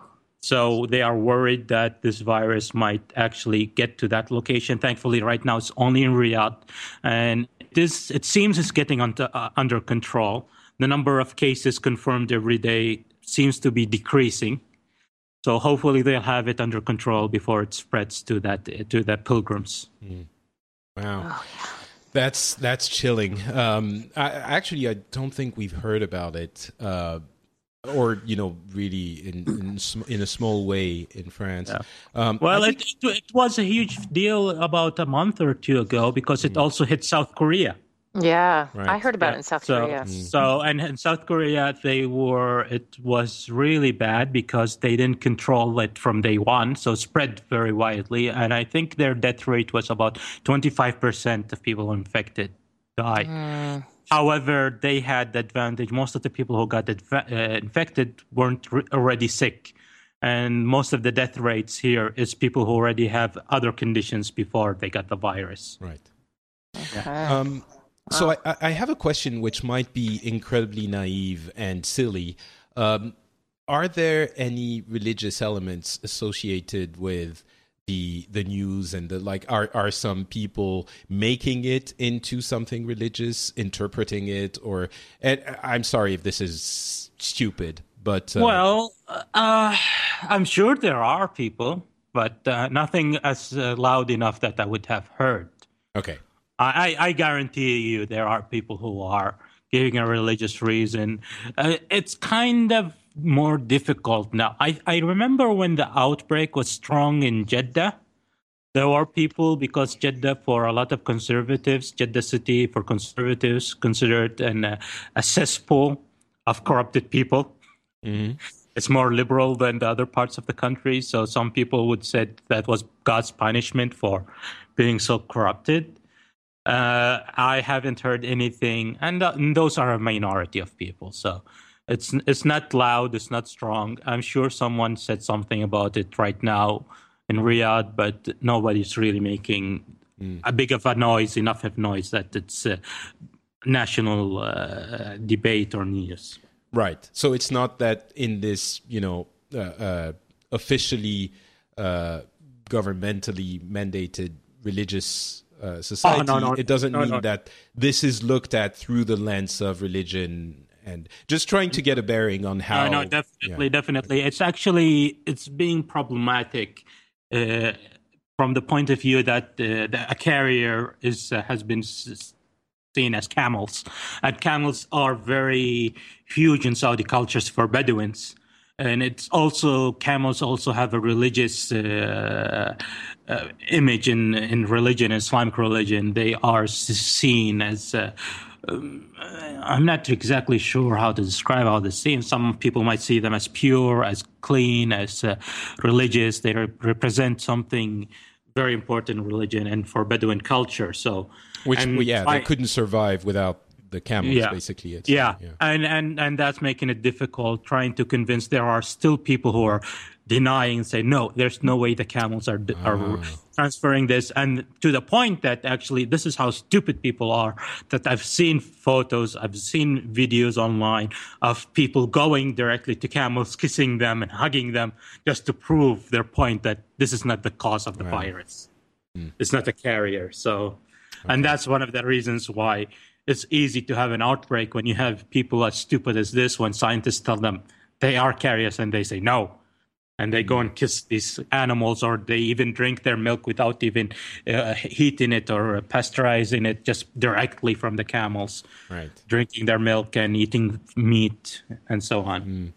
So they are worried that this virus might actually get to that location. Thankfully, right now it's only in Riyadh, and it seems it's getting under control. The number of cases confirmed every day seems to be decreasing. So hopefully they'll have it under control before it spreads to the pilgrims. Wow. Oh, yeah. That's chilling. I don't think we've heard about it, or really in a small way in France. Yeah. It was a huge deal about a month or two ago because it also hit South Korea. Yeah, Right. I heard about it in South Korea. And in South Korea, it was really bad because they didn't control it from day one, so it spread very widely. And I think their death rate was about 25% of people infected died. However, they had the advantage. Most of the people who got infected weren't already sick. And most of the death rates here is people who already have other conditions before they got the virus. Right. Yeah. So I have a question which might be incredibly naive and silly. Are there any religious elements associated with the news and are some people making it into something religious, interpreting it, and I'm sorry if this is stupid, but I'm sure there are people, but nothing as loud enough that I would have heard. Okay. I guarantee you there are people who are giving a religious reason. It's kind of more difficult now. I remember when the outbreak was strong in Jeddah, there were people, because Jeddah, for a lot of conservatives, Jeddah city for conservatives, considered a cesspool of corrupted people. Mm-hmm. It's more liberal than the other parts of the country. So some people would say that was God's punishment for being so corrupted. I haven't heard anything, and those are a minority of people. So it's not loud, it's not strong. I'm sure someone said something about it right now in Riyadh, but nobody's really making a big of a noise, enough of noise that it's a national debate or news. Right. So it's not that in this, officially governmentally mandated religious society, it doesn't mean that this is looked at through the lens of religion, and just trying to get a bearing on how. No, definitely. It's being problematic from the point of view that a carrier has been seen as camels, and camels are very huge in Saudi cultures for Bedouins. And it's also, camels also have a religious image in religion, Islamic religion. They are seen as, I'm not exactly sure how to describe how they're seen. Some people might see them as pure, as clean, as religious. They represent something very important in religion and for Bedouin culture. So, they couldn't survive without the camels, basically. And that's making it difficult, trying to convince. There are still people who are denying and say, no, there's no way the camels are transferring this. And to the point that actually this is how stupid people are, that I've seen photos, I've seen videos online of people going directly to camels, kissing them and hugging them just to prove their point that this is not the cause of the virus. It's not a carrier. So, and that's one of the reasons why it's easy to have an outbreak when you have people as stupid as this, when scientists tell them they are carriers and they say no. And they go and kiss these animals, or they even drink their milk without even heating it or pasteurizing it, just directly from the camels. Right. Drinking their milk and eating meat and so on.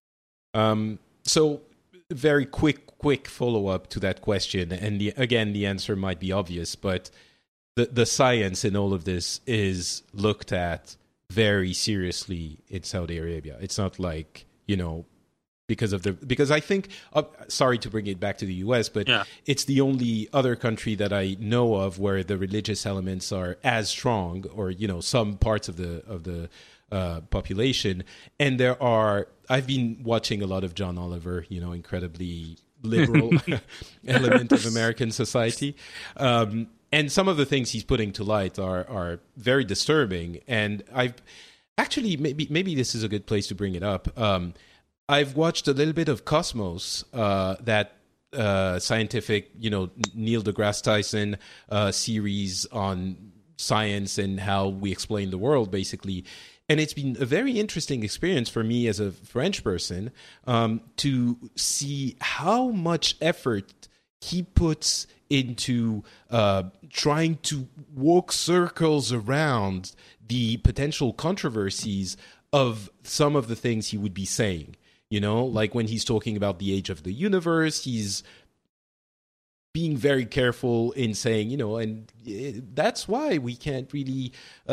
So very quick follow-up to that question. And the answer might be obvious, but the science in all of this is looked at very seriously in Saudi Arabia. It's not like, because I think, sorry to bring it back to the US, but it's the only other country that I know of where the religious elements are as strong, or, some parts of the population. And I've been watching a lot of John Oliver, incredibly liberal element of American society. And some of the things he's putting to light are very disturbing. And I've actually, maybe this is a good place to bring it up. I've watched a little bit of Cosmos, that scientific, Neil deGrasse Tyson series on science and how we explain the world, basically. And it's been a very interesting experience for me as a French person to see how much effort he puts into trying to walk circles around the potential controversies of some of the things he would be saying. Like when he's talking about the age of the universe, he's being very careful in saying, and that's why we can't really,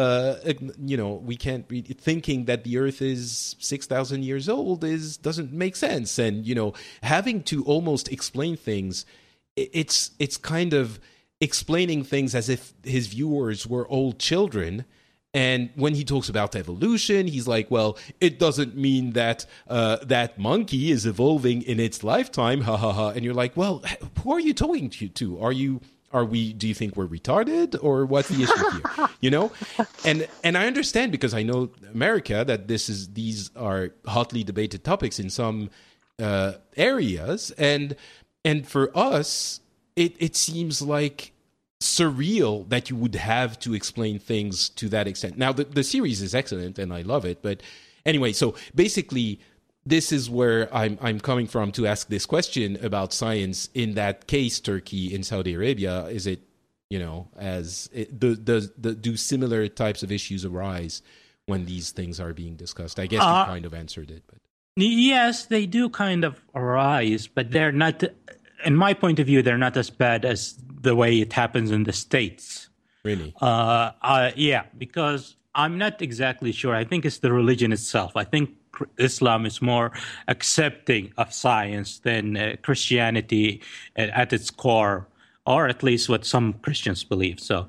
thinking that the Earth is 6,000 years old doesn't make sense. And, having to almost explain things, it's kind of explaining things as if his viewers were old children. And when he talks about evolution, he's like, well, it doesn't mean that that monkey is evolving in its lifetime, ha ha ha. And you're like, well, who are you talking to? Do you think we're retarded, or what's the issue here? And I understand, because I know America, that these are hotly debated topics in some areas. And for us, it seems like surreal that you would have to explain things to that extent. Now, the series is excellent and I love it, but anyway, so basically this is where I'm coming from to ask this question about science. In that case, Turkey in Saudi Arabia, is it, do similar types of issues arise when these things are being discussed? I guess you kind of answered it, but yes, they do kind of arise, but they're not, in my point of view, they're not as bad as the way it happens in the States. Really? Yeah, because I'm not exactly sure. I think it's the religion itself. I think Islam is more accepting of science than Christianity at its core, or at least what some Christians believe. So,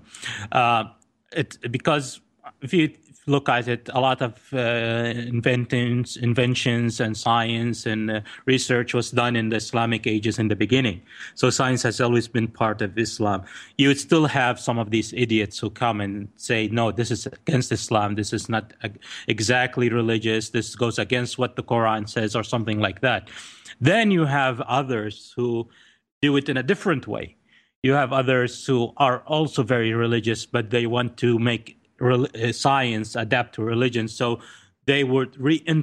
because if you look at it, a lot of inventions and science and research was done in the Islamic ages in the beginning. So science has always been part of Islam. You would still have some of these idiots who come and say, no, this is against Islam. This is not exactly religious. This goes against what the Quran says, or something like that. Then you have others who do it in a different way. You have others who are also very religious, but they want to make science adapt to religion. So they would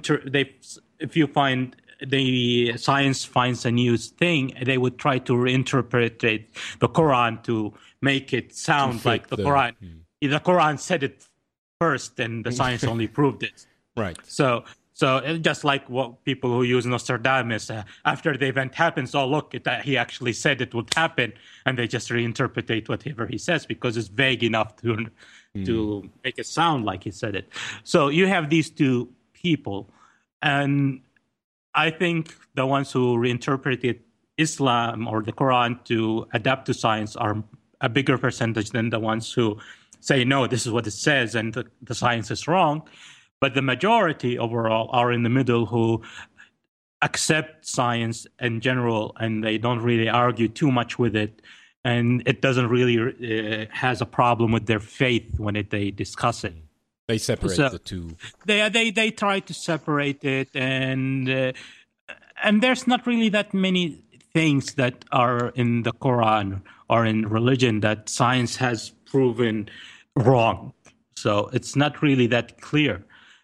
if you find the science finds a new thing, they would try to reinterpret the Quran to make it sound like the Quran. The Quran said it first, and the science only proved it. Right. So just like what people who use Nostradamus, after the event happens, look, he actually said it would happen, and they just reinterpret whatever he says because it's vague enough to make it sound like he said it. So you have these two people, and I think the ones who reinterpreted Islam or the Quran to adapt to science are a bigger percentage than the ones who say, no, this is what it says and the science is wrong. But the majority overall are in the middle, who accept science in general, and they don't really argue too much with it. And it doesn't really has a problem with their faith when they discuss it. They separate the two. They try to separate it, and there's not really that many things that are in the Quran or in religion that science has proven wrong. So it's not really that clear.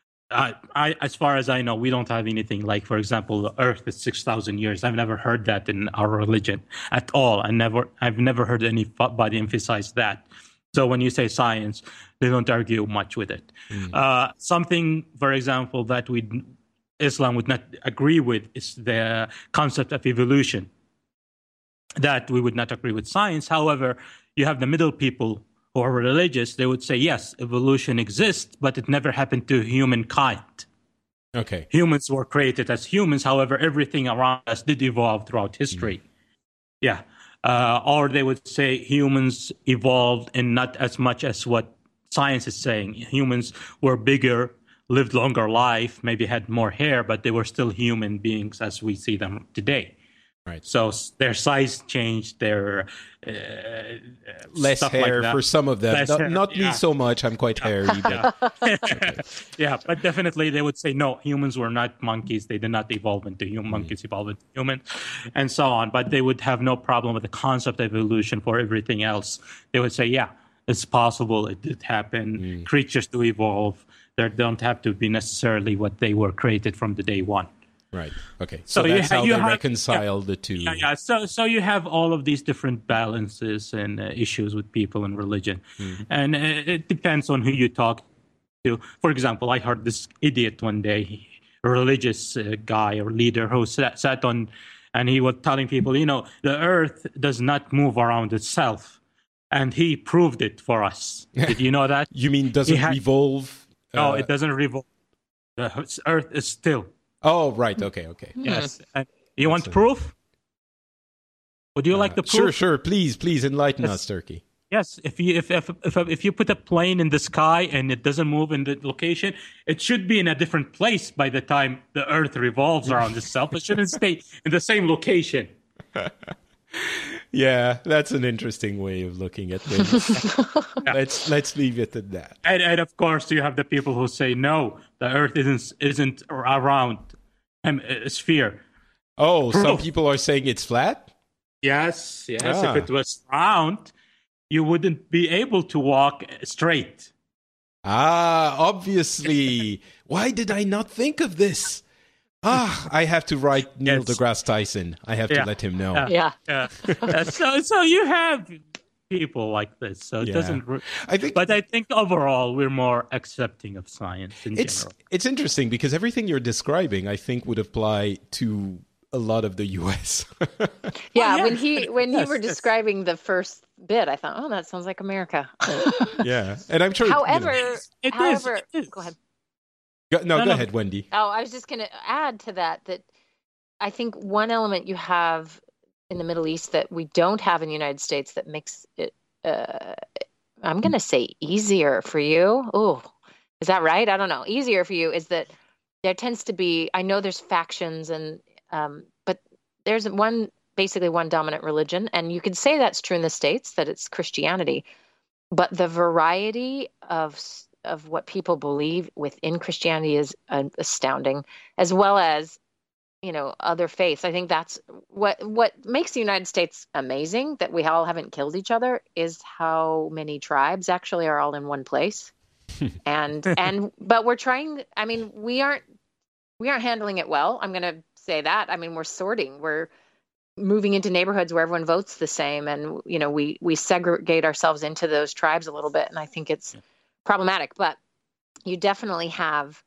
As far as I know, we don't have anything like, for example, the Earth is 6,000 years. I've never heard that in our religion at all. I've never heard anybody emphasize that. So when you say science, they don't argue much with it. Something, for example, that Islam would not agree with is the concept of evolution. That we would not agree with science. However, you have the middle people who are religious. They would say, yes, evolution exists, but it never happened to humankind. Okay. Humans were created as humans. However, everything around us did evolve throughout history. Yeah. Or they would say humans evolved and not as much as what science is saying. Humans were bigger, lived longer life, maybe had more hair, but they were still human beings as we see them today. Right. So their size changed, their less stuff hair like for some of them. Less hair, Not me so much. I'm quite hairy. But Yeah, but definitely they would say, no, humans were not monkeys. They did not evolve into human. Monkeys evolved into human, and so on. But they would have no problem with the concept of evolution for everything else. They would say, yeah, it's possible. It did happen. Creatures do evolve. They don't have to be necessarily what they were created from the day one. Right. Okay. So that's how they reconcile the two. Yeah. So you have all of these different balances and issues with people and religion, and it depends on who you talk to. For example, I heard this idiot one day, a religious guy or leader who sat on, and he was telling people, the Earth does not move around itself, and he proved it for us. Did you know that? You mean doesn't revolve? No, it doesn't revolve. The Earth is still. Oh, right. Okay. Yes. You want proof? Would you like the proof? Sure. Please enlighten us, Turkey. Yes. If you put a plane in the sky and it doesn't move in the location, it should be in a different place by the time the Earth revolves around itself. It shouldn't stay in the same location. Yeah, that's an interesting way of looking at things. Let's leave it at that. And of course, you have the people who say no, the Earth isn't around a sphere. Oh, some people are saying it's flat? Yes. If it was round, you wouldn't be able to walk straight. Obviously. Why did I not think of this? I have to write Neil deGrasse Tyson. I have to let him know. So you have people like this. So it doesn't. I think overall we're more accepting of science in general. It's interesting because everything you're describing, I think, would apply to a lot of the U.S. When you were describing the first bit, I thought, oh, that sounds like America. Yeah, and I'm sure. However, it is. Go ahead. Go ahead, Wendy. Oh, I was just going to add to that I think one element you have in the Middle East that we don't have in the United States that makes it, I'm going to say easier for you. Oh, is that right? I don't know. Easier for you is that there tends to be, I know there's factions but there's basically one dominant religion. And you could say that's true in the States, that it's Christianity, but the variety of what people believe within Christianity is astounding, as well as, other faiths. I think that's what makes the United States amazing, that we all haven't killed each other, is how many tribes actually are all in one place. But we're trying, we aren't handling it well. I'm going to say that. We're sorting, we're moving into neighborhoods where everyone votes the same. And, we segregate ourselves into those tribes a little bit. And I think it's problematic, but you definitely have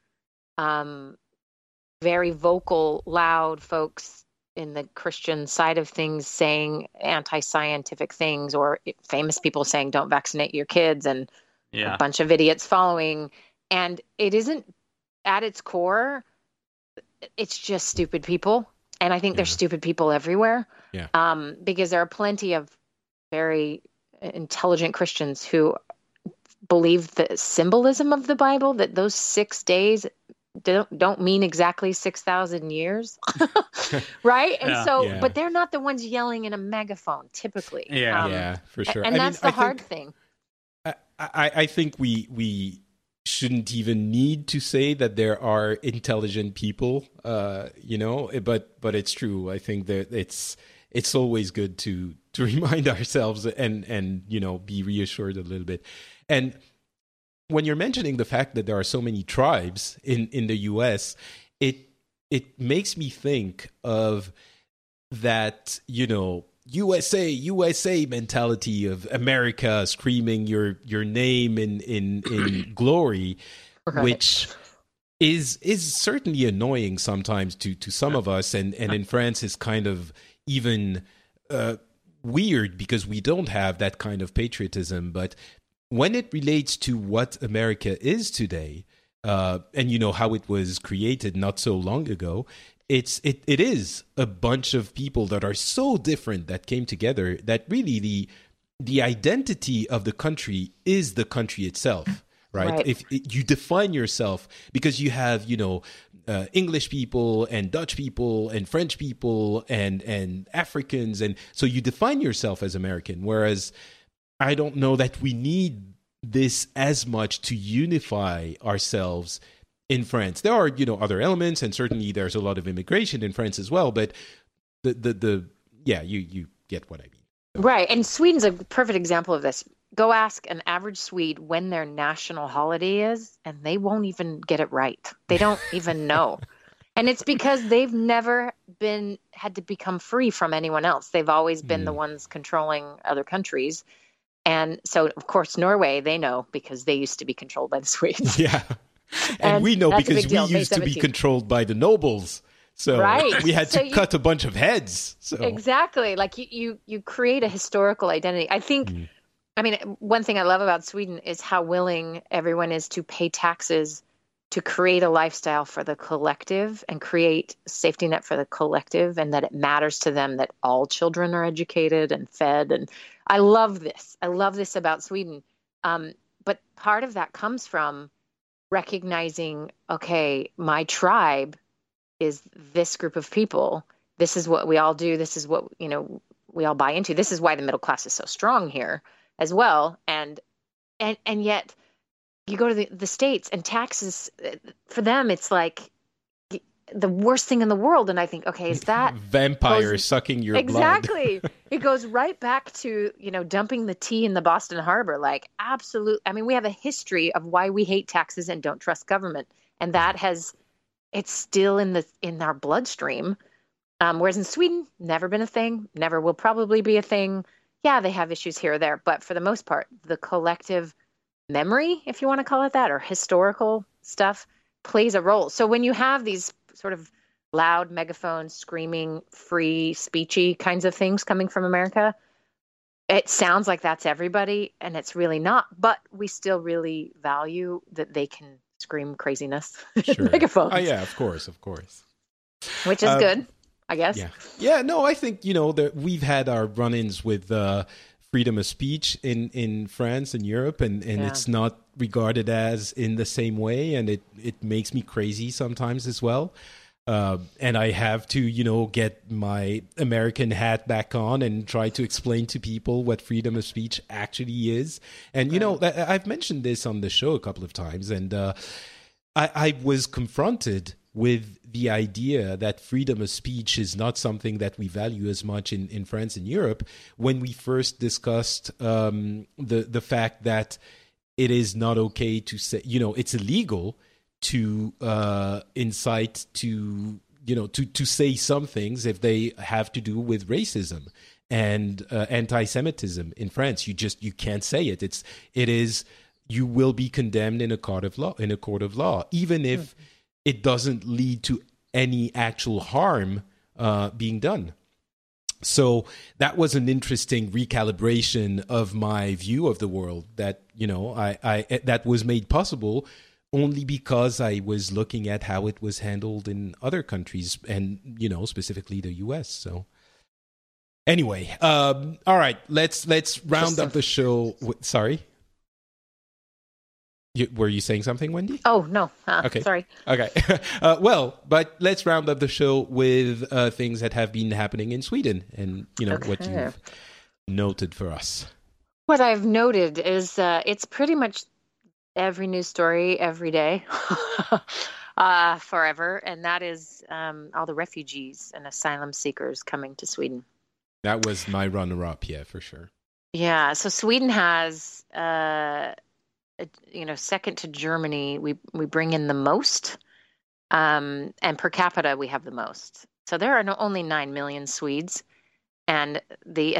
very vocal, loud folks in the Christian side of things saying anti-scientific things, or famous people saying don't vaccinate your kids, and a bunch of idiots following. And it isn't, at its core, it's just stupid people. And I think there's stupid people everywhere. Because there are plenty of very intelligent Christians who believe the symbolism of the Bible, that those 6 days don't mean exactly 6,000 years, right? And but they're not the ones yelling in a megaphone typically. For sure. And that's the hard thing. I think we shouldn't even need to say that there are intelligent people, but it's true. I think that it's always good to remind ourselves and be reassured a little bit. And when you're mentioning the fact that there are so many tribes in the U.S., it makes me think of that, USA mentality of America screaming your name in glory, right, which is certainly annoying sometimes to some of us, and in France is kind of even weird because we don't have that kind of patriotism. But when it relates to what America is today, and how it was created not so long ago, it is a bunch of people that are so different that came together that really the identity of the country is the country itself, right? If you define yourself because you have English people and Dutch people and French people and Africans. And so you define yourself as American, whereas I don't know that we need this as much to unify ourselves in France. There are, other elements, and certainly there's a lot of immigration in France as well, but you get what I mean. Right. And Sweden's a perfect example of this. Go ask an average Swede when their national holiday is, and they won't even get it right. They don't even know. And it's because they've never had to become free from anyone else. They've always been the ones controlling other countries. And so, of course, Norway, they know because they used to be controlled by the Swedes. Yeah. And we know because we used to be controlled by the nobles. So we had to cut a bunch of heads. So. Exactly. Like you create a historical identity. I think, one thing I love about Sweden is how willing everyone is to pay taxes to create a lifestyle for the collective and create a safety net for the collective, and that it matters to them that all children are educated and fed. And I love this. I love this about Sweden. But part of that comes from recognizing, okay, my tribe is this group of people. This is what we all do. This is what, we all buy into. This is why the middle class is so strong here as well. And yet you go to the States, and taxes for them, it's like the worst thing in the world. And I think, okay, is that vampires sucking your blood? Exactly. It goes right back to, dumping the tea in the Boston Harbor. Like, absolute. I mean, we have a history of why we hate taxes and don't trust government. And it's still in our bloodstream. Whereas in Sweden, never been a thing, never will probably be a thing. Yeah, they have issues here or there, but for the most part, the collective memory, if you want to call it that, or historical stuff, plays a role. So when you have these sort of loud megaphones screaming free speechy kinds of things coming from America, it sounds like that's everybody, and it's really not. But we still really value that they can scream craziness in megaphones. Oh, yeah, of course. Which is good, I guess. Yeah. No, I think, that we've had our run-ins with freedom of speech in France and Europe, and it's not regarded as in the same way, and it makes me crazy sometimes as well. And I have to, get my American hat back on and try to explain to people what freedom of speech actually is. And, I've mentioned this on the show a couple of times, and I was confronted with the idea that freedom of speech is not something that we value as much in France and Europe when we first discussed the fact that it is not okay to say, it's illegal to incite to say some things if they have to do with racism and anti-Semitism in France. You can't say it. It is you will be condemned in a court of law, even if it doesn't lead to any actual harm being done. So that was an interesting recalibration of my view of the world that, I that was made possible only because I was looking at how it was handled in other countries and, specifically the US. So anyway, all right, let's round up the show. Sorry? Were you saying something, Wendy? Oh, no. Okay. Sorry. Okay. But let's round up the show with things that have been happening in Sweden and, what you've noted for us. What I've noted is it's pretty much every news story every day forever. And that is all the refugees and asylum seekers coming to Sweden. That was my runner-up, yeah, for sure. Yeah. So Sweden has... second to Germany, we bring in the most, and per capita we have the most. So there are only 9 million Swedes, and the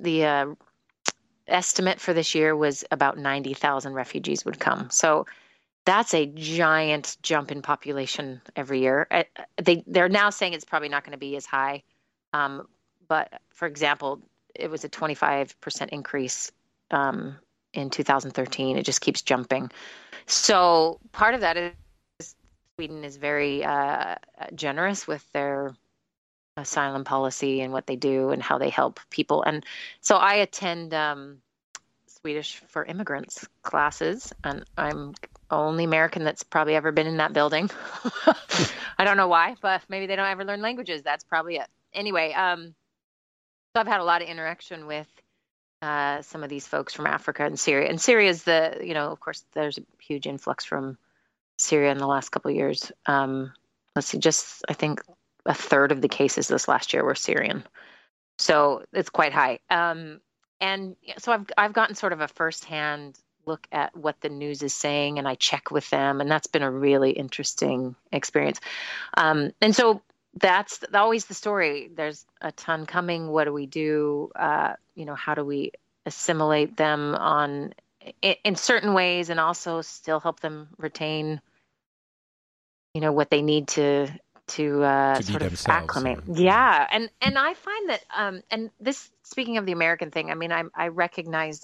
estimate for this year was about 90,000 refugees would come. So that's a giant jump in population every year. They're now saying it's probably not going to be as high, but for example, it was a 25% increase in 2013. It just keeps jumping. So part of that is Sweden is very generous with their asylum policy and what they do and how they help people. And so I attend Swedish for immigrants classes, and I'm only American that's probably ever been in that building. I don't know why, but maybe they don't ever learn languages. That's probably it. Anyway, so I've had a lot of interaction with some of these folks from Africa and Syria. And Syria is of course, there's a huge influx from Syria in the last couple of years. Let's see, I think a third of the cases this last year were Syrian. So it's quite high. And so I've gotten sort of a firsthand look at what the news is saying, and I check with them, and that's been a really interesting experience. And so that's always the story. There's a ton coming. What do we do? How do we assimilate them in certain ways, and also still help them retain, what they need to sort of acclimate. Yeah. And I find that, and this, speaking of the American thing, I mean, I recognize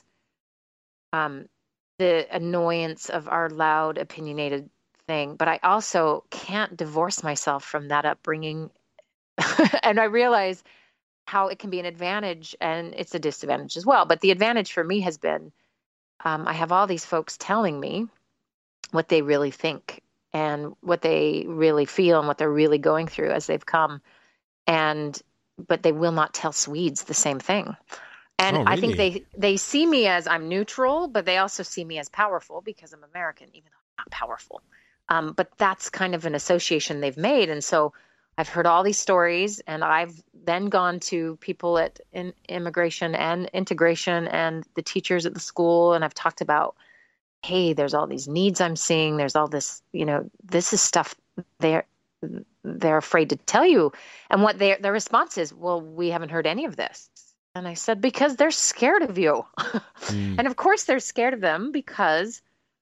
the annoyance of our loud, opinionated thing, but I also can't divorce myself from that upbringing. And I realize how it can be an advantage and it's a disadvantage as well. But the advantage for me has been, I have all these folks telling me what they really think and what they really feel and what they're really going through as they've come. But they will not tell Swedes the same thing. And really? I think they see me as I'm neutral, but they also see me as powerful because I'm American, even though I'm not powerful. But that's kind of an association they've made. And so I've heard all these stories, and I've then gone to people in immigration and integration and the teachers at the school, and I've talked about, hey, there's all these needs I'm seeing. There's all this, this is stuff they're afraid to tell you. And what their response is, well, we haven't heard any of this. And I said, because they're scared of you. And of course they're scared of them because,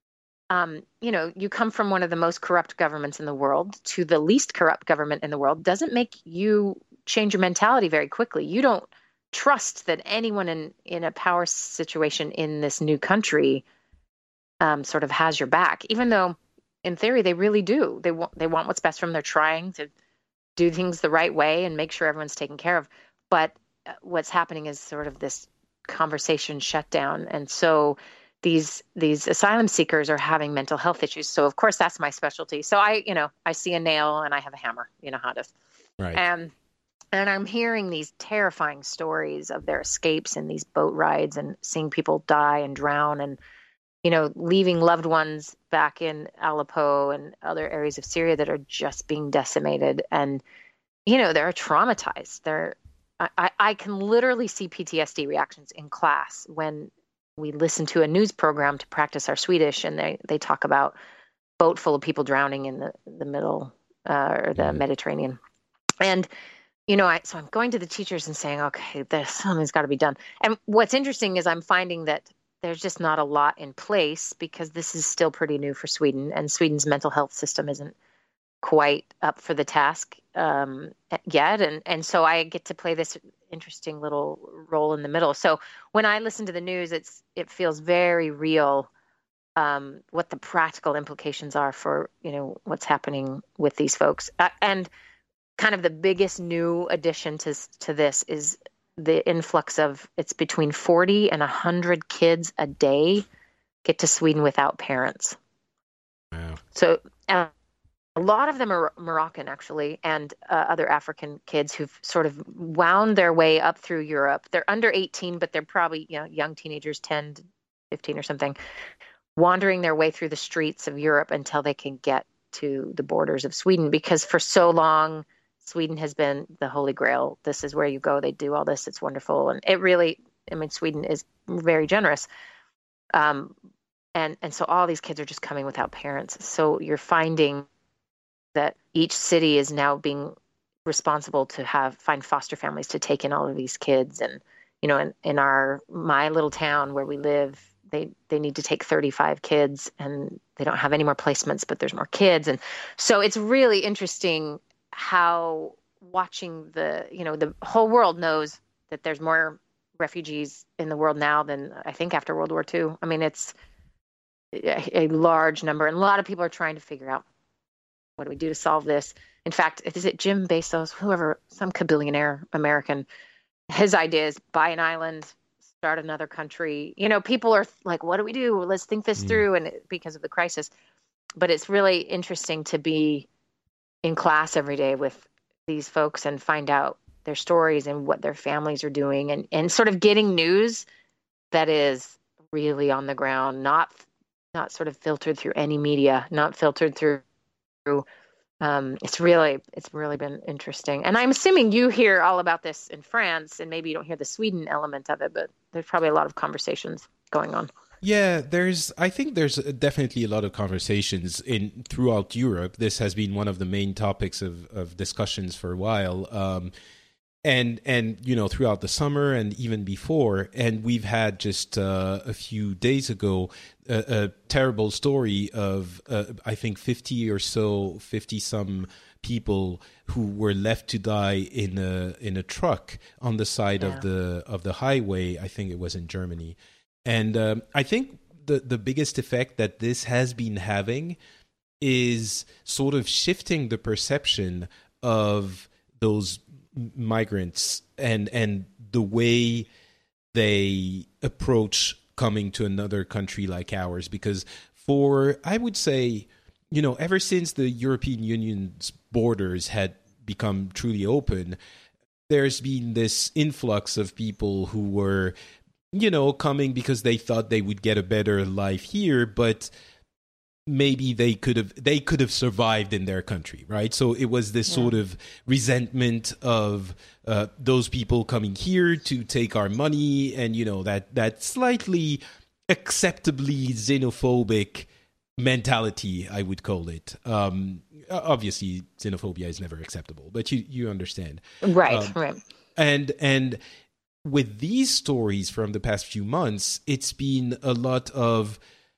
you come from one of the most corrupt governments in the world to the least corrupt government in the world. Doesn't make you change your mentality very quickly. You don't trust that anyone in a power situation in this new country sort of has your back, even though in theory they really do. They want what's best for them. They're trying to do things the right way and make sure everyone's taken care of. But what's happening is sort of this conversation shutdown. And so these asylum seekers are having mental health issues. So of course that's my specialty. So I see a nail and I have a hammer, how to, right. And I'm hearing these terrifying stories of their escapes and these boat rides and seeing people die and drown and, leaving loved ones back in Aleppo and other areas of Syria that are just being decimated. And, they're traumatized. I can literally see PTSD reactions in class when we listen to a news program to practice our Swedish, and they talk about boat full of people drowning in the middle or the Mediterranean. And, so I'm going to the teachers and saying, okay, something's got to be done. And what's interesting is I'm finding that there's just not a lot in place because this is still pretty new for Sweden, and Sweden's mental health system isn't quite up for the task yet. And so I get to play this interesting little role in the middle. So when I listen to the news, it feels very real what the practical implications are for, what's happening with these folks. And kind of the biggest new addition to this is the influx of, it's between 40 and 100 kids a day get to Sweden without parents. Wow. So a lot of them are Moroccan, actually, and other African kids who've sort of wound their way up through Europe. They're under 18, but they're probably young teenagers, 10 to 15 or something, wandering their way through the streets of Europe until they can get to the borders of Sweden. Because for so long, Sweden has been the Holy Grail. This is where you go. They do all this. It's wonderful. And it really, Sweden is very generous. And so all these kids are just coming without parents. So you're finding that each city is now being responsible to find foster families to take in all of these kids. And, in my little town where we live, they need to take 35 kids and they don't have any more placements, but there's more kids. And so it's really interesting how watching the whole world knows that there's more refugees in the world now than I think after World War II. It's a large number, and a lot of people are trying to figure out, what do we do to solve this? In fact, is it Jim Bezos, whoever, some billionaire American, his idea is buy an island, start another country. People are like, what do we do? Let's think this through. And because of the crisis. but it's really interesting to be in class every day with these folks and find out their stories and what their families are doing, and sort of getting news that is really on the ground, not sort of filtered through any media, not filtered through. It's really been interesting. And I'm assuming you hear all about this in France, and maybe you don't hear the Sweden element of it, but there's probably a lot of conversations going on. Yeah, I think there's definitely a lot of conversations throughout Europe. This has been one of the main topics of discussions for a while. And throughout the summer and even before. And we've had just a few days ago a terrible story of I think 50 some people who were left to die in a truck on the side of the highway. I think it was in Germany. And I think the biggest effect that this has been having is sort of shifting the perception of those migrants and the way they approach coming to another country like ours. Because I would say, ever since the European Union's borders had become truly open, there's been this influx of people who were coming because they thought they would get a better life here, but maybe they could have survived in their country, right? So it was this sort of resentment of those people coming here to take our money, and that slightly acceptably xenophobic mentality, I would call it. Obviously, xenophobia is never acceptable, but you understand, right? Right. And with these stories from the past few months, it's been a lot of,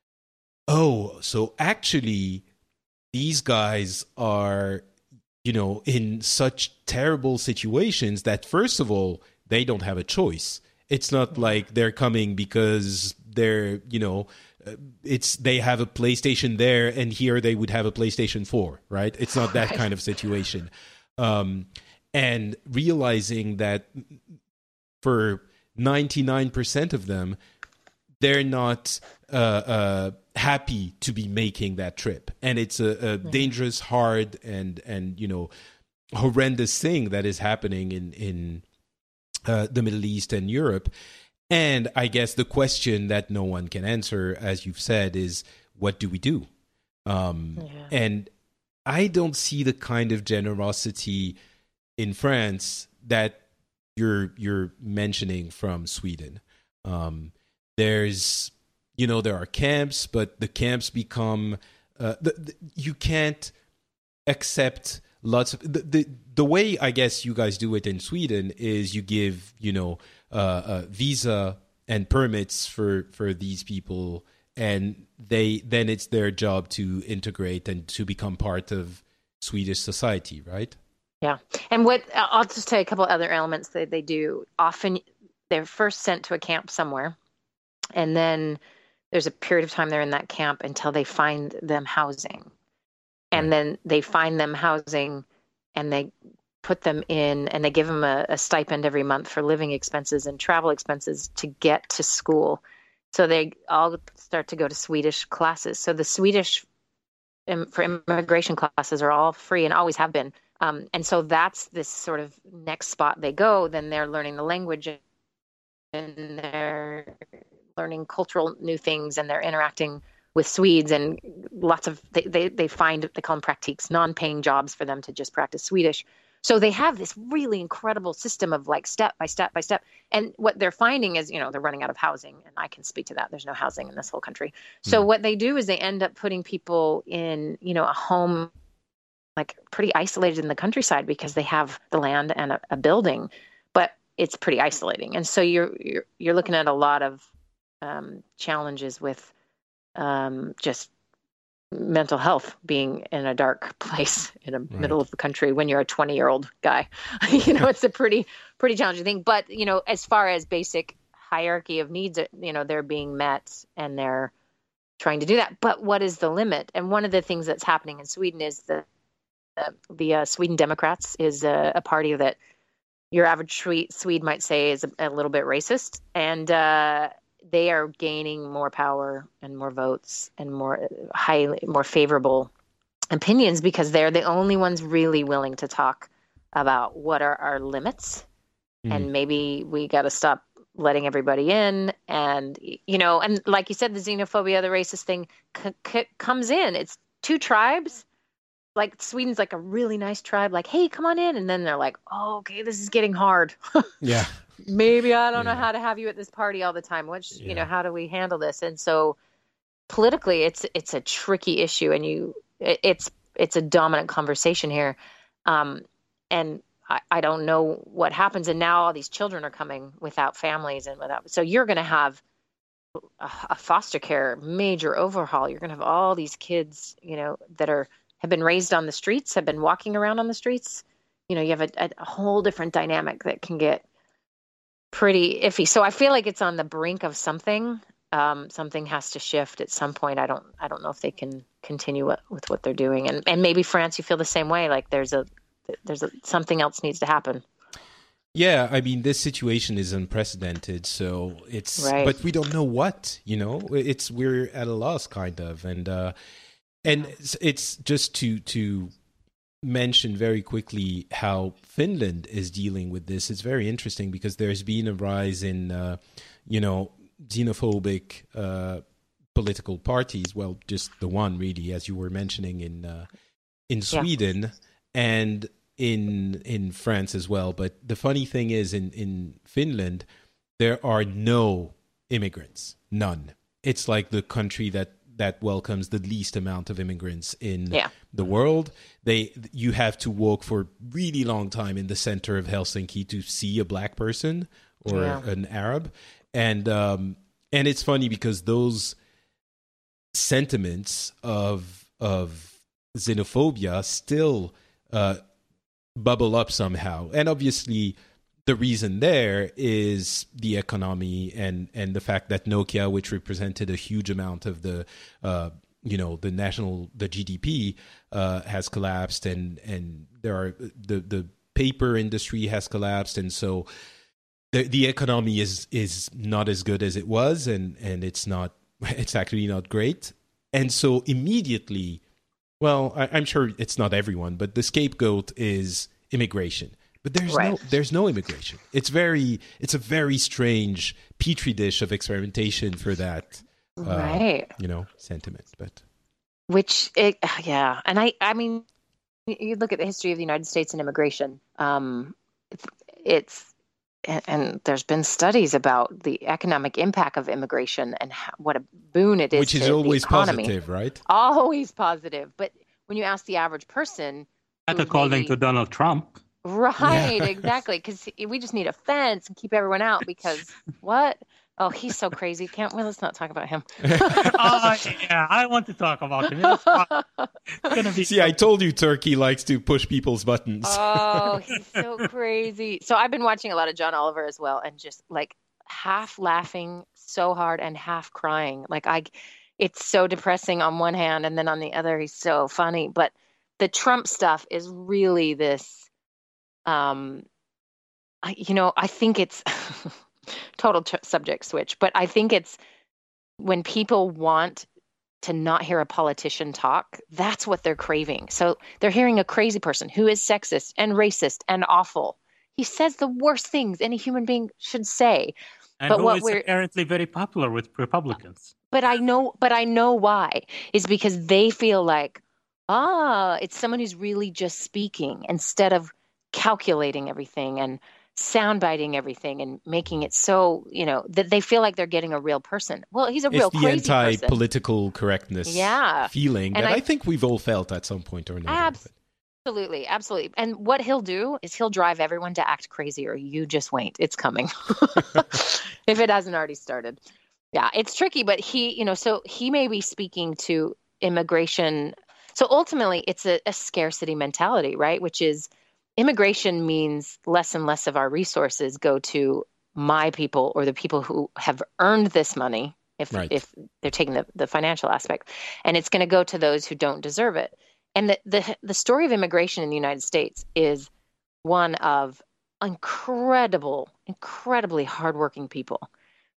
so actually these guys are, in such terrible situations that, first of all, they don't have a choice. It's not like they're coming because they're, they have a PlayStation there and here they would have a PlayStation 4, right? It's not that kind of situation. And realizing that for 99% of them, they're not happy to be making that trip, and it's a dangerous, hard, and horrendous thing that is happening in the Middle East and Europe. And I guess the question that no one can answer, as you've said, is what do we do? And I don't see the kind of generosity in France that you're mentioning from Sweden. There's, there are camps, but the camps become, you can't accept lots of, the way I guess you guys do it in Sweden is you give, visa and permits for these people, and then it's their job to integrate and to become part of Swedish society, right? Yeah. And I'll just tell you a couple other elements that they do. Often they're first sent to a camp somewhere, and then there's a period of time they're in that camp until they find them housing. And then they find them housing and they put them in, and they give them a stipend every month for living expenses and travel expenses to get to school. So they all start to go to Swedish classes. So the Swedish for immigration classes are all free and always have been. And so that's this sort of next spot they go. Then they're learning the language and they're learning cultural new things, and they're interacting with Swedes, and lots of, they find, they call them praktiks, non-paying jobs for them to just practice Swedish. So they have this really incredible system of like step by step by step. And what they're finding is, they're running out of housing, and I can speak to that. There's no housing in this whole country. So what they do is they end up putting people in, a home like pretty isolated in the countryside because they have the land and a building, but it's pretty isolating. And so you're looking at a lot of challenges with just mental health being in a dark place in the middle of the country when you're a 20-year-old guy. It's a pretty challenging thing. But, as far as basic hierarchy of needs, they're being met and they're trying to do that. But what is the limit? And one of the things that's happening in Sweden is the Sweden Democrats is a party that your average Swede might say is a little bit racist. And they are gaining more power and more votes and more favorable opinions because they're the only ones really willing to talk about what are our limits, and maybe we got to stop letting everybody in. And, and like you said, the xenophobia, the racist thing comes in. It's two tribes. Like Sweden's like a really nice tribe, like, hey, come on in. And then they're like, oh, okay, this is getting hard. Yeah. Maybe I don't know how to have you at this party all the time. How do we handle this? And so politically, it's a tricky issue, and it's a dominant conversation here. And I don't know what happens. And now all these children are coming without families so you're going to have a foster care major overhaul. You're going to have all these kids, that have been raised on the streets, have been walking around on the streets. You have a whole different dynamic that can get pretty iffy. So I feel like it's on the brink of something. Something has to shift at some point. I don't know if they can continue with what they're doing. And maybe France, you feel the same way. Like there's something else needs to happen. Yeah, I mean, this situation is unprecedented, so it's right. But we don't know what, we're at a loss kind of. And it's just to mention very quickly how Finland is dealing with this. It's very interesting because there's been a rise in xenophobic political parties. Well, just the one really, as you were mentioning in Sweden and in France as well. But the funny thing is, in Finland, there are no immigrants, none. It's like the country that welcomes the least amount of immigrants in the world. You have to walk for a really long time in the center of Helsinki to see a black person or an Arab. And it's funny because those sentiments of xenophobia still bubble up somehow. And obviously the reason there is the economy and the fact that Nokia, which represented a huge amount of the GDP, has collapsed, and there are the paper industry has collapsed, and so the economy is not as good as it was, and it's actually not great, and so immediately, well, I'm sure it's not everyone, but the scapegoat is immigration. But there's no immigration. It's a very strange petri dish of experimentation for that, sentiment. But and I mean, you look at the history of the United States and immigration. And there's been studies about the economic impact of immigration and what a boon it is. Which is always positive, right? Always positive. But when you ask the average person, according to Donald Trump. Right, exactly. Because we just need a fence and keep everyone out because what? Oh, he's so crazy. Let's not talk about him. I want to talk about him. See, I told you Turkey likes to push people's buttons. Oh, he's so crazy. So I've been watching a lot of John Oliver as well, and just like half laughing so hard and half crying. It's so depressing on one hand, and then on the other, he's so funny. But the Trump stuff is really this. I think it's total subject switch, but I think it's when people want to not hear a politician talk, that's what they're craving. So they're hearing a crazy person who is sexist and racist and awful. He says the worst things any human being should say. And who is apparently very popular with Republicans. But I know why. It's because they feel like, it's someone who's really just speaking instead of calculating everything and soundbiting everything and making it so, that they feel like they're getting a real person. Well, he's a real crazy person. It's the anti-political correctness feeling that I think we've all felt at some point or another. Absolutely. And what he'll do is he'll drive everyone to act crazy, or you just wait. It's coming. If it hasn't already started. Yeah, it's tricky, but so he may be speaking to immigration. So ultimately, it's a scarcity mentality, right? Which is, immigration means less and less of our resources go to my people or the people who have earned this money, if they're taking the financial aspect, and it's going to go to those who don't deserve it. And the story of immigration in the United States is one of incredibly hardworking people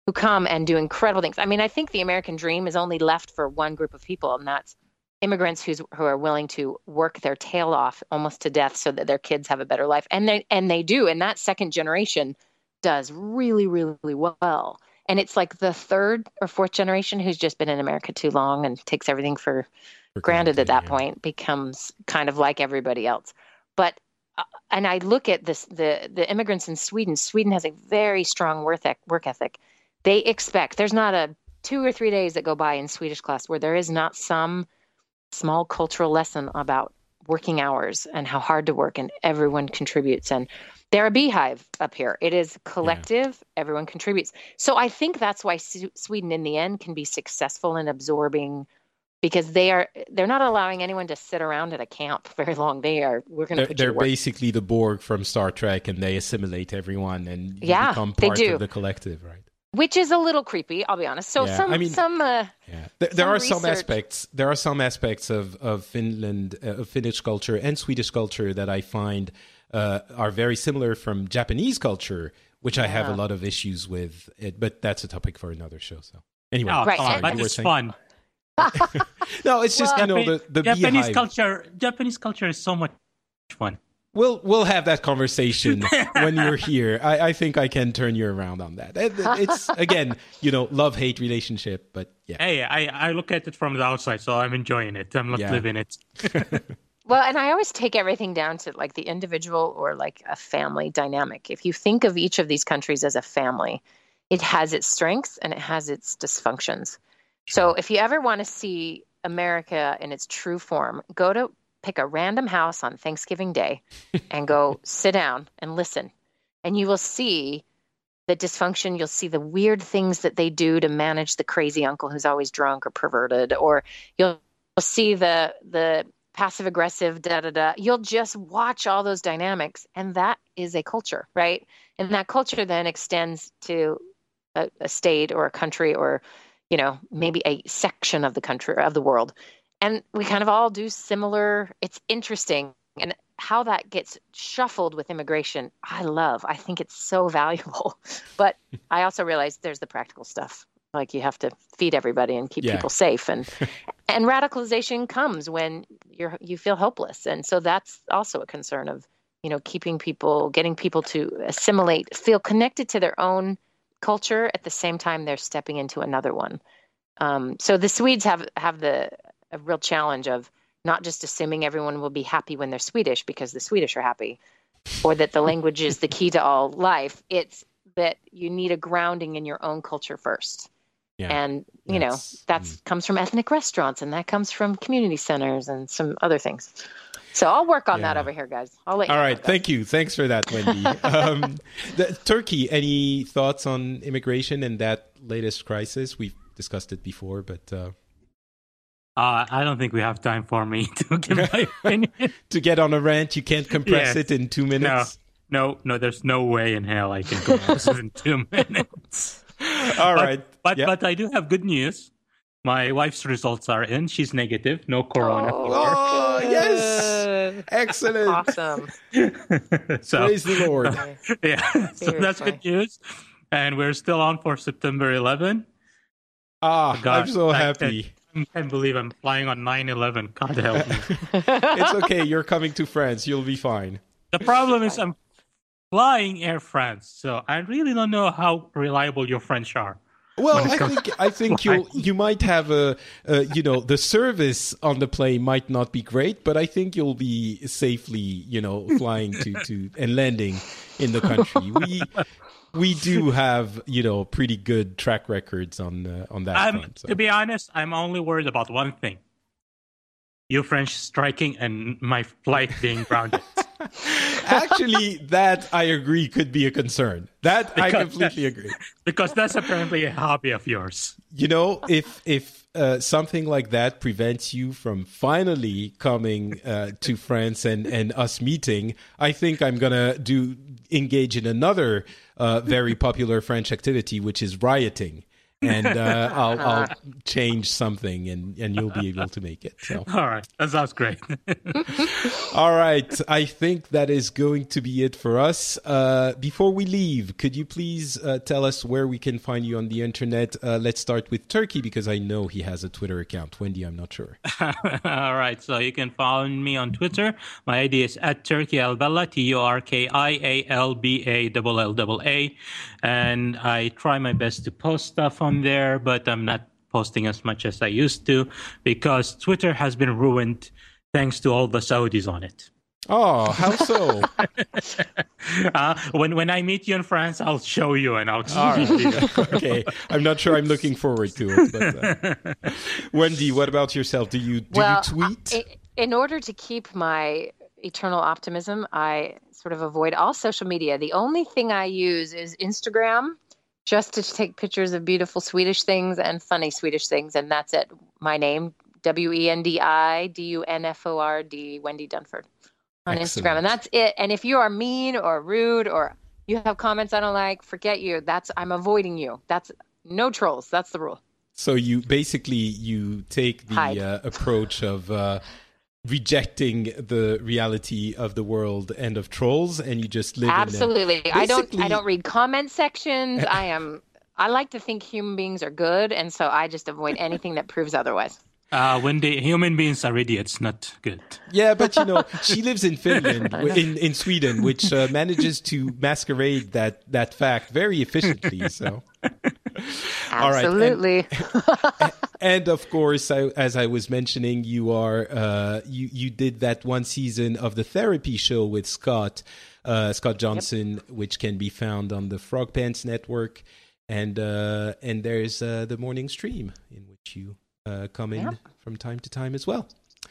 who come and do incredible things. I mean, I think the American dream is only left for one group of people, and that's immigrants who are willing to work their tail off almost to death so that their kids have a better life. And they do. And that second generation does really, really well. And it's like the third or fourth generation who's just been in America too long and takes everything for granted at that point, becomes kind of like everybody else. But and I look at this, the immigrants in Sweden. Sweden has a very strong work ethic. They expect, there's not a 2 or 3 days that go by in Swedish class where there is not some small cultural lesson about working hours and how hard to work, and everyone contributes. And they're a beehive up here. It is collective. Yeah. Everyone contributes. So I think that's why Sweden in the end can be successful in absorbing, because they're not allowing anyone to sit around at a camp very long. We're going to put you to work. They're basically the Borg from Star Trek, and they assimilate everyone and become part of the collective, right? Which is a little creepy, I'll be honest. So there are some aspects. There are some aspects of Finland, of Finnish culture and Swedish culture that I find are very similar from Japanese culture, which I have a lot of issues with. But that's a topic for another show. So anyway, but it's fun. No, it's just the Japanese beehive. culture. Japanese culture is so much fun. We'll have that conversation when you're here. I think I can turn you around on that. It's, again, love-hate relationship, but yeah. Hey, I look at it from the outside, so I'm enjoying it. I'm not living it. Well, and I always take everything down to like the individual or like a family dynamic. If you think of each of these countries as a family, it has its strengths and it has its dysfunctions. So if you ever want to see America in its true form, pick a random house on Thanksgiving Day and go sit down and listen. And you will see the dysfunction. You'll see the weird things that they do to manage the crazy uncle who's always drunk or perverted, or you'll see the passive aggressive, You'll just watch all those dynamics. And that is a culture, right? And that culture then extends to a state or a country, or, maybe a section of the country or of the world. And we kind of all do similar. It's interesting. And how that gets shuffled with immigration, I think it's so valuable. But I also realize there's the practical stuff. Like you have to feed everybody and keep people safe. And radicalization comes when you feel hopeless. And so that's also a concern of, getting people to assimilate, feel connected to their own culture at the same time they're stepping into another one. So the Swedes have a real challenge of not just assuming everyone will be happy when they're Swedish because the Swedish are happy, or that the language is the key to all life. It's that you need a grounding in your own culture first. Yeah, and, that comes from ethnic restaurants, and that comes from community centers and some other things. So I'll work on that over here, guys. I'll let you know. All right. Thank you. Thanks for that, Wendy. Turkey, any thoughts on immigration and that latest crisis? We've discussed it before, but... I don't think we have time for me to give my opinion. To get on a rant, you can't compress it in 2 minutes? No, there's no way in hell I can compress it in 2 minutes. All right. But I do have good news. My wife's results are in. She's negative. No corona. Oh, yes. Excellent. Awesome. Praise the Lord. Yeah. So that's good news. And we're still on for September 11. I'm so happy. I can't believe I'm flying on 9/11. God help me. It's okay. You're coming to France. You'll be fine. The problem is I'm flying Air France, so I really don't know how reliable your French are. Well, I think you might have the service on the plane might not be great, but I think you'll be safely, flying to and landing in the country. We do have, pretty good track records on that front. So. To be honest, I'm only worried about one thing. You French striking and my flight being grounded. Actually, that I agree could be a concern. I completely agree. Because that's apparently a hobby of yours. If something like that prevents you from finally coming to France and us meeting, I think I'm going to engage in another very popular French activity, which is rioting. and I'll change something, and you'll be able to make it. So. All right. That sounds great. All right. I think that is going to be it for us. Before we leave, could you please tell us where we can find you on the internet? Let's start with Turkey, because I know he has a Twitter account. Wendy, I'm not sure. All right. So you can follow me on Twitter. My ID is @TurkiAlbella, TurkiAlballa. And I try my best to post stuff on there, but I'm not posting as much as I used to because Twitter has been ruined thanks to all the Saudis on it. Oh, how so? When I meet you in France, I'll show you and I'll explain to you. Okay. I'm not sure I'm looking forward to it. But, Wendy, what about yourself? Do you tweet? In order to keep my eternal optimism, I sort of avoid all social media. The only thing I use is Instagram, just to take pictures of beautiful Swedish things and funny Swedish things. And that's it. My name, WENDIDUNFORD, Wendy Dunford on Excellent. Instagram. And that's it. And if you are mean or rude or you have comments I don't like, forget you. I'm avoiding you. That's no trolls. That's the rule. So you take the approach of rejecting the reality of the world and of trolls, and you just live absolutely. I don't read comment sections. I like to think human beings are good, and so I just avoid anything that proves otherwise. Wendy, human beings are idiots, not good. Yeah, but she lives in Finland, in Sweden, which manages to masquerade that fact very efficiently. So, absolutely. All right. And of course, as I was mentioning, you are you did that one season of the therapy show with Scott Johnson, which can be found on the Frog Pants Network, and there's the morning stream in which you come in from time to time as well.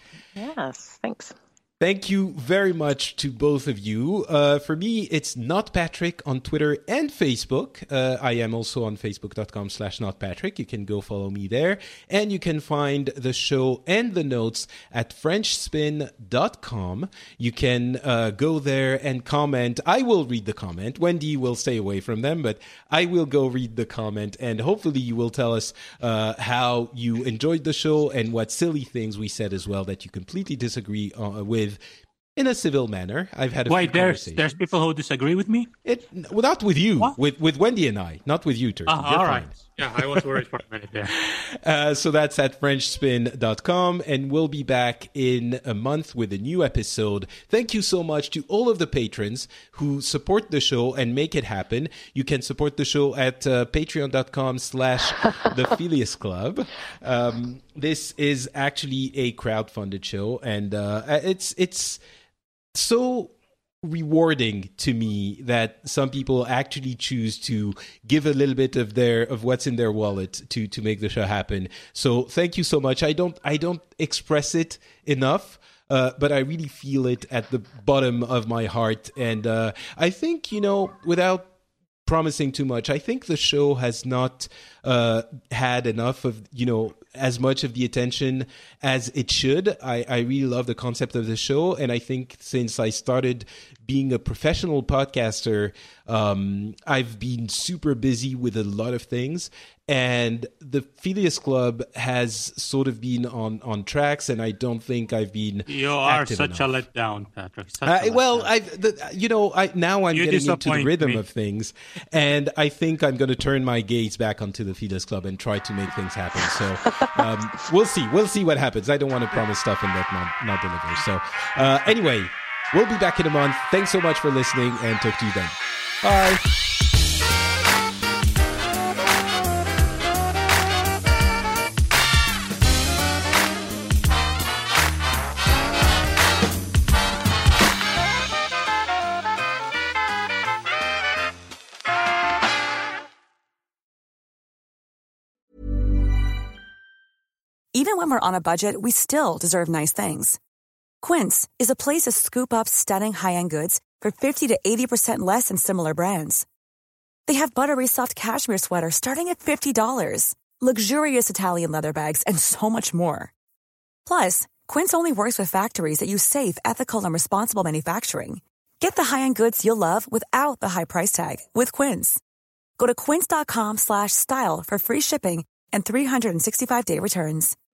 Yes, thanks. Thank you very much to both of you. For me, it's Not Patrick on Twitter and Facebook. I am also on facebook.com/NotPatrick. You can go follow me there. And you can find the show and the notes at FrenchSpin.com. You can go there and comment. I will read the comment. Wendy will stay away from them, but I will go read the comment. And hopefully you will tell us how you enjoyed the show and what silly things we said as well that you completely disagree with. In a civil manner. I've had a few conversations. There's people who disagree with me? Not with you, with Wendy and I, not with you, Turkey. All right. Yeah, I was worried for a minute there. So that's at FrenchSpin.com, and we'll be back in a month with a new episode. Thank you so much to all of the patrons who support the show and make it happen. You can support the show at patreon.com/The Phileas Club. This is actually a crowdfunded show, and it's so rewarding to me that some people actually choose to give a little bit of what's in their wallet to make the show happen. So thank you so much. I don't express it enough, but I really feel it at the bottom of my heart. And I think, without promising too much, I think the show has not had enough of, as much of the attention as it should. I really love the concept of the show. And I think since I started being a professional podcaster, I've been super busy with a lot of things. And the Phileas Club has sort of been on tracks, and I don't think I've been. You are such enough. A letdown, Patrick. Now I'm getting into the rhythm me. Of things, and I think I'm going to turn my gaze back onto the Phileas Club and try to make things happen. So we'll see. We'll see what happens. I don't want to promise stuff and that not deliver. So anyway, we'll be back in a month. Thanks so much for listening, and talk to you then. Bye. Even when we're on a budget, we still deserve nice things. Quince is a place to scoop up stunning high-end goods for 50 to 80% less than similar brands. They have buttery soft cashmere sweaters starting at $50, luxurious Italian leather bags, and so much more. Plus, Quince only works with factories that use safe, ethical, and responsible manufacturing. Get the high-end goods you'll love without the high price tag with Quince. Go to quince.com/style for free shipping and 365-day returns.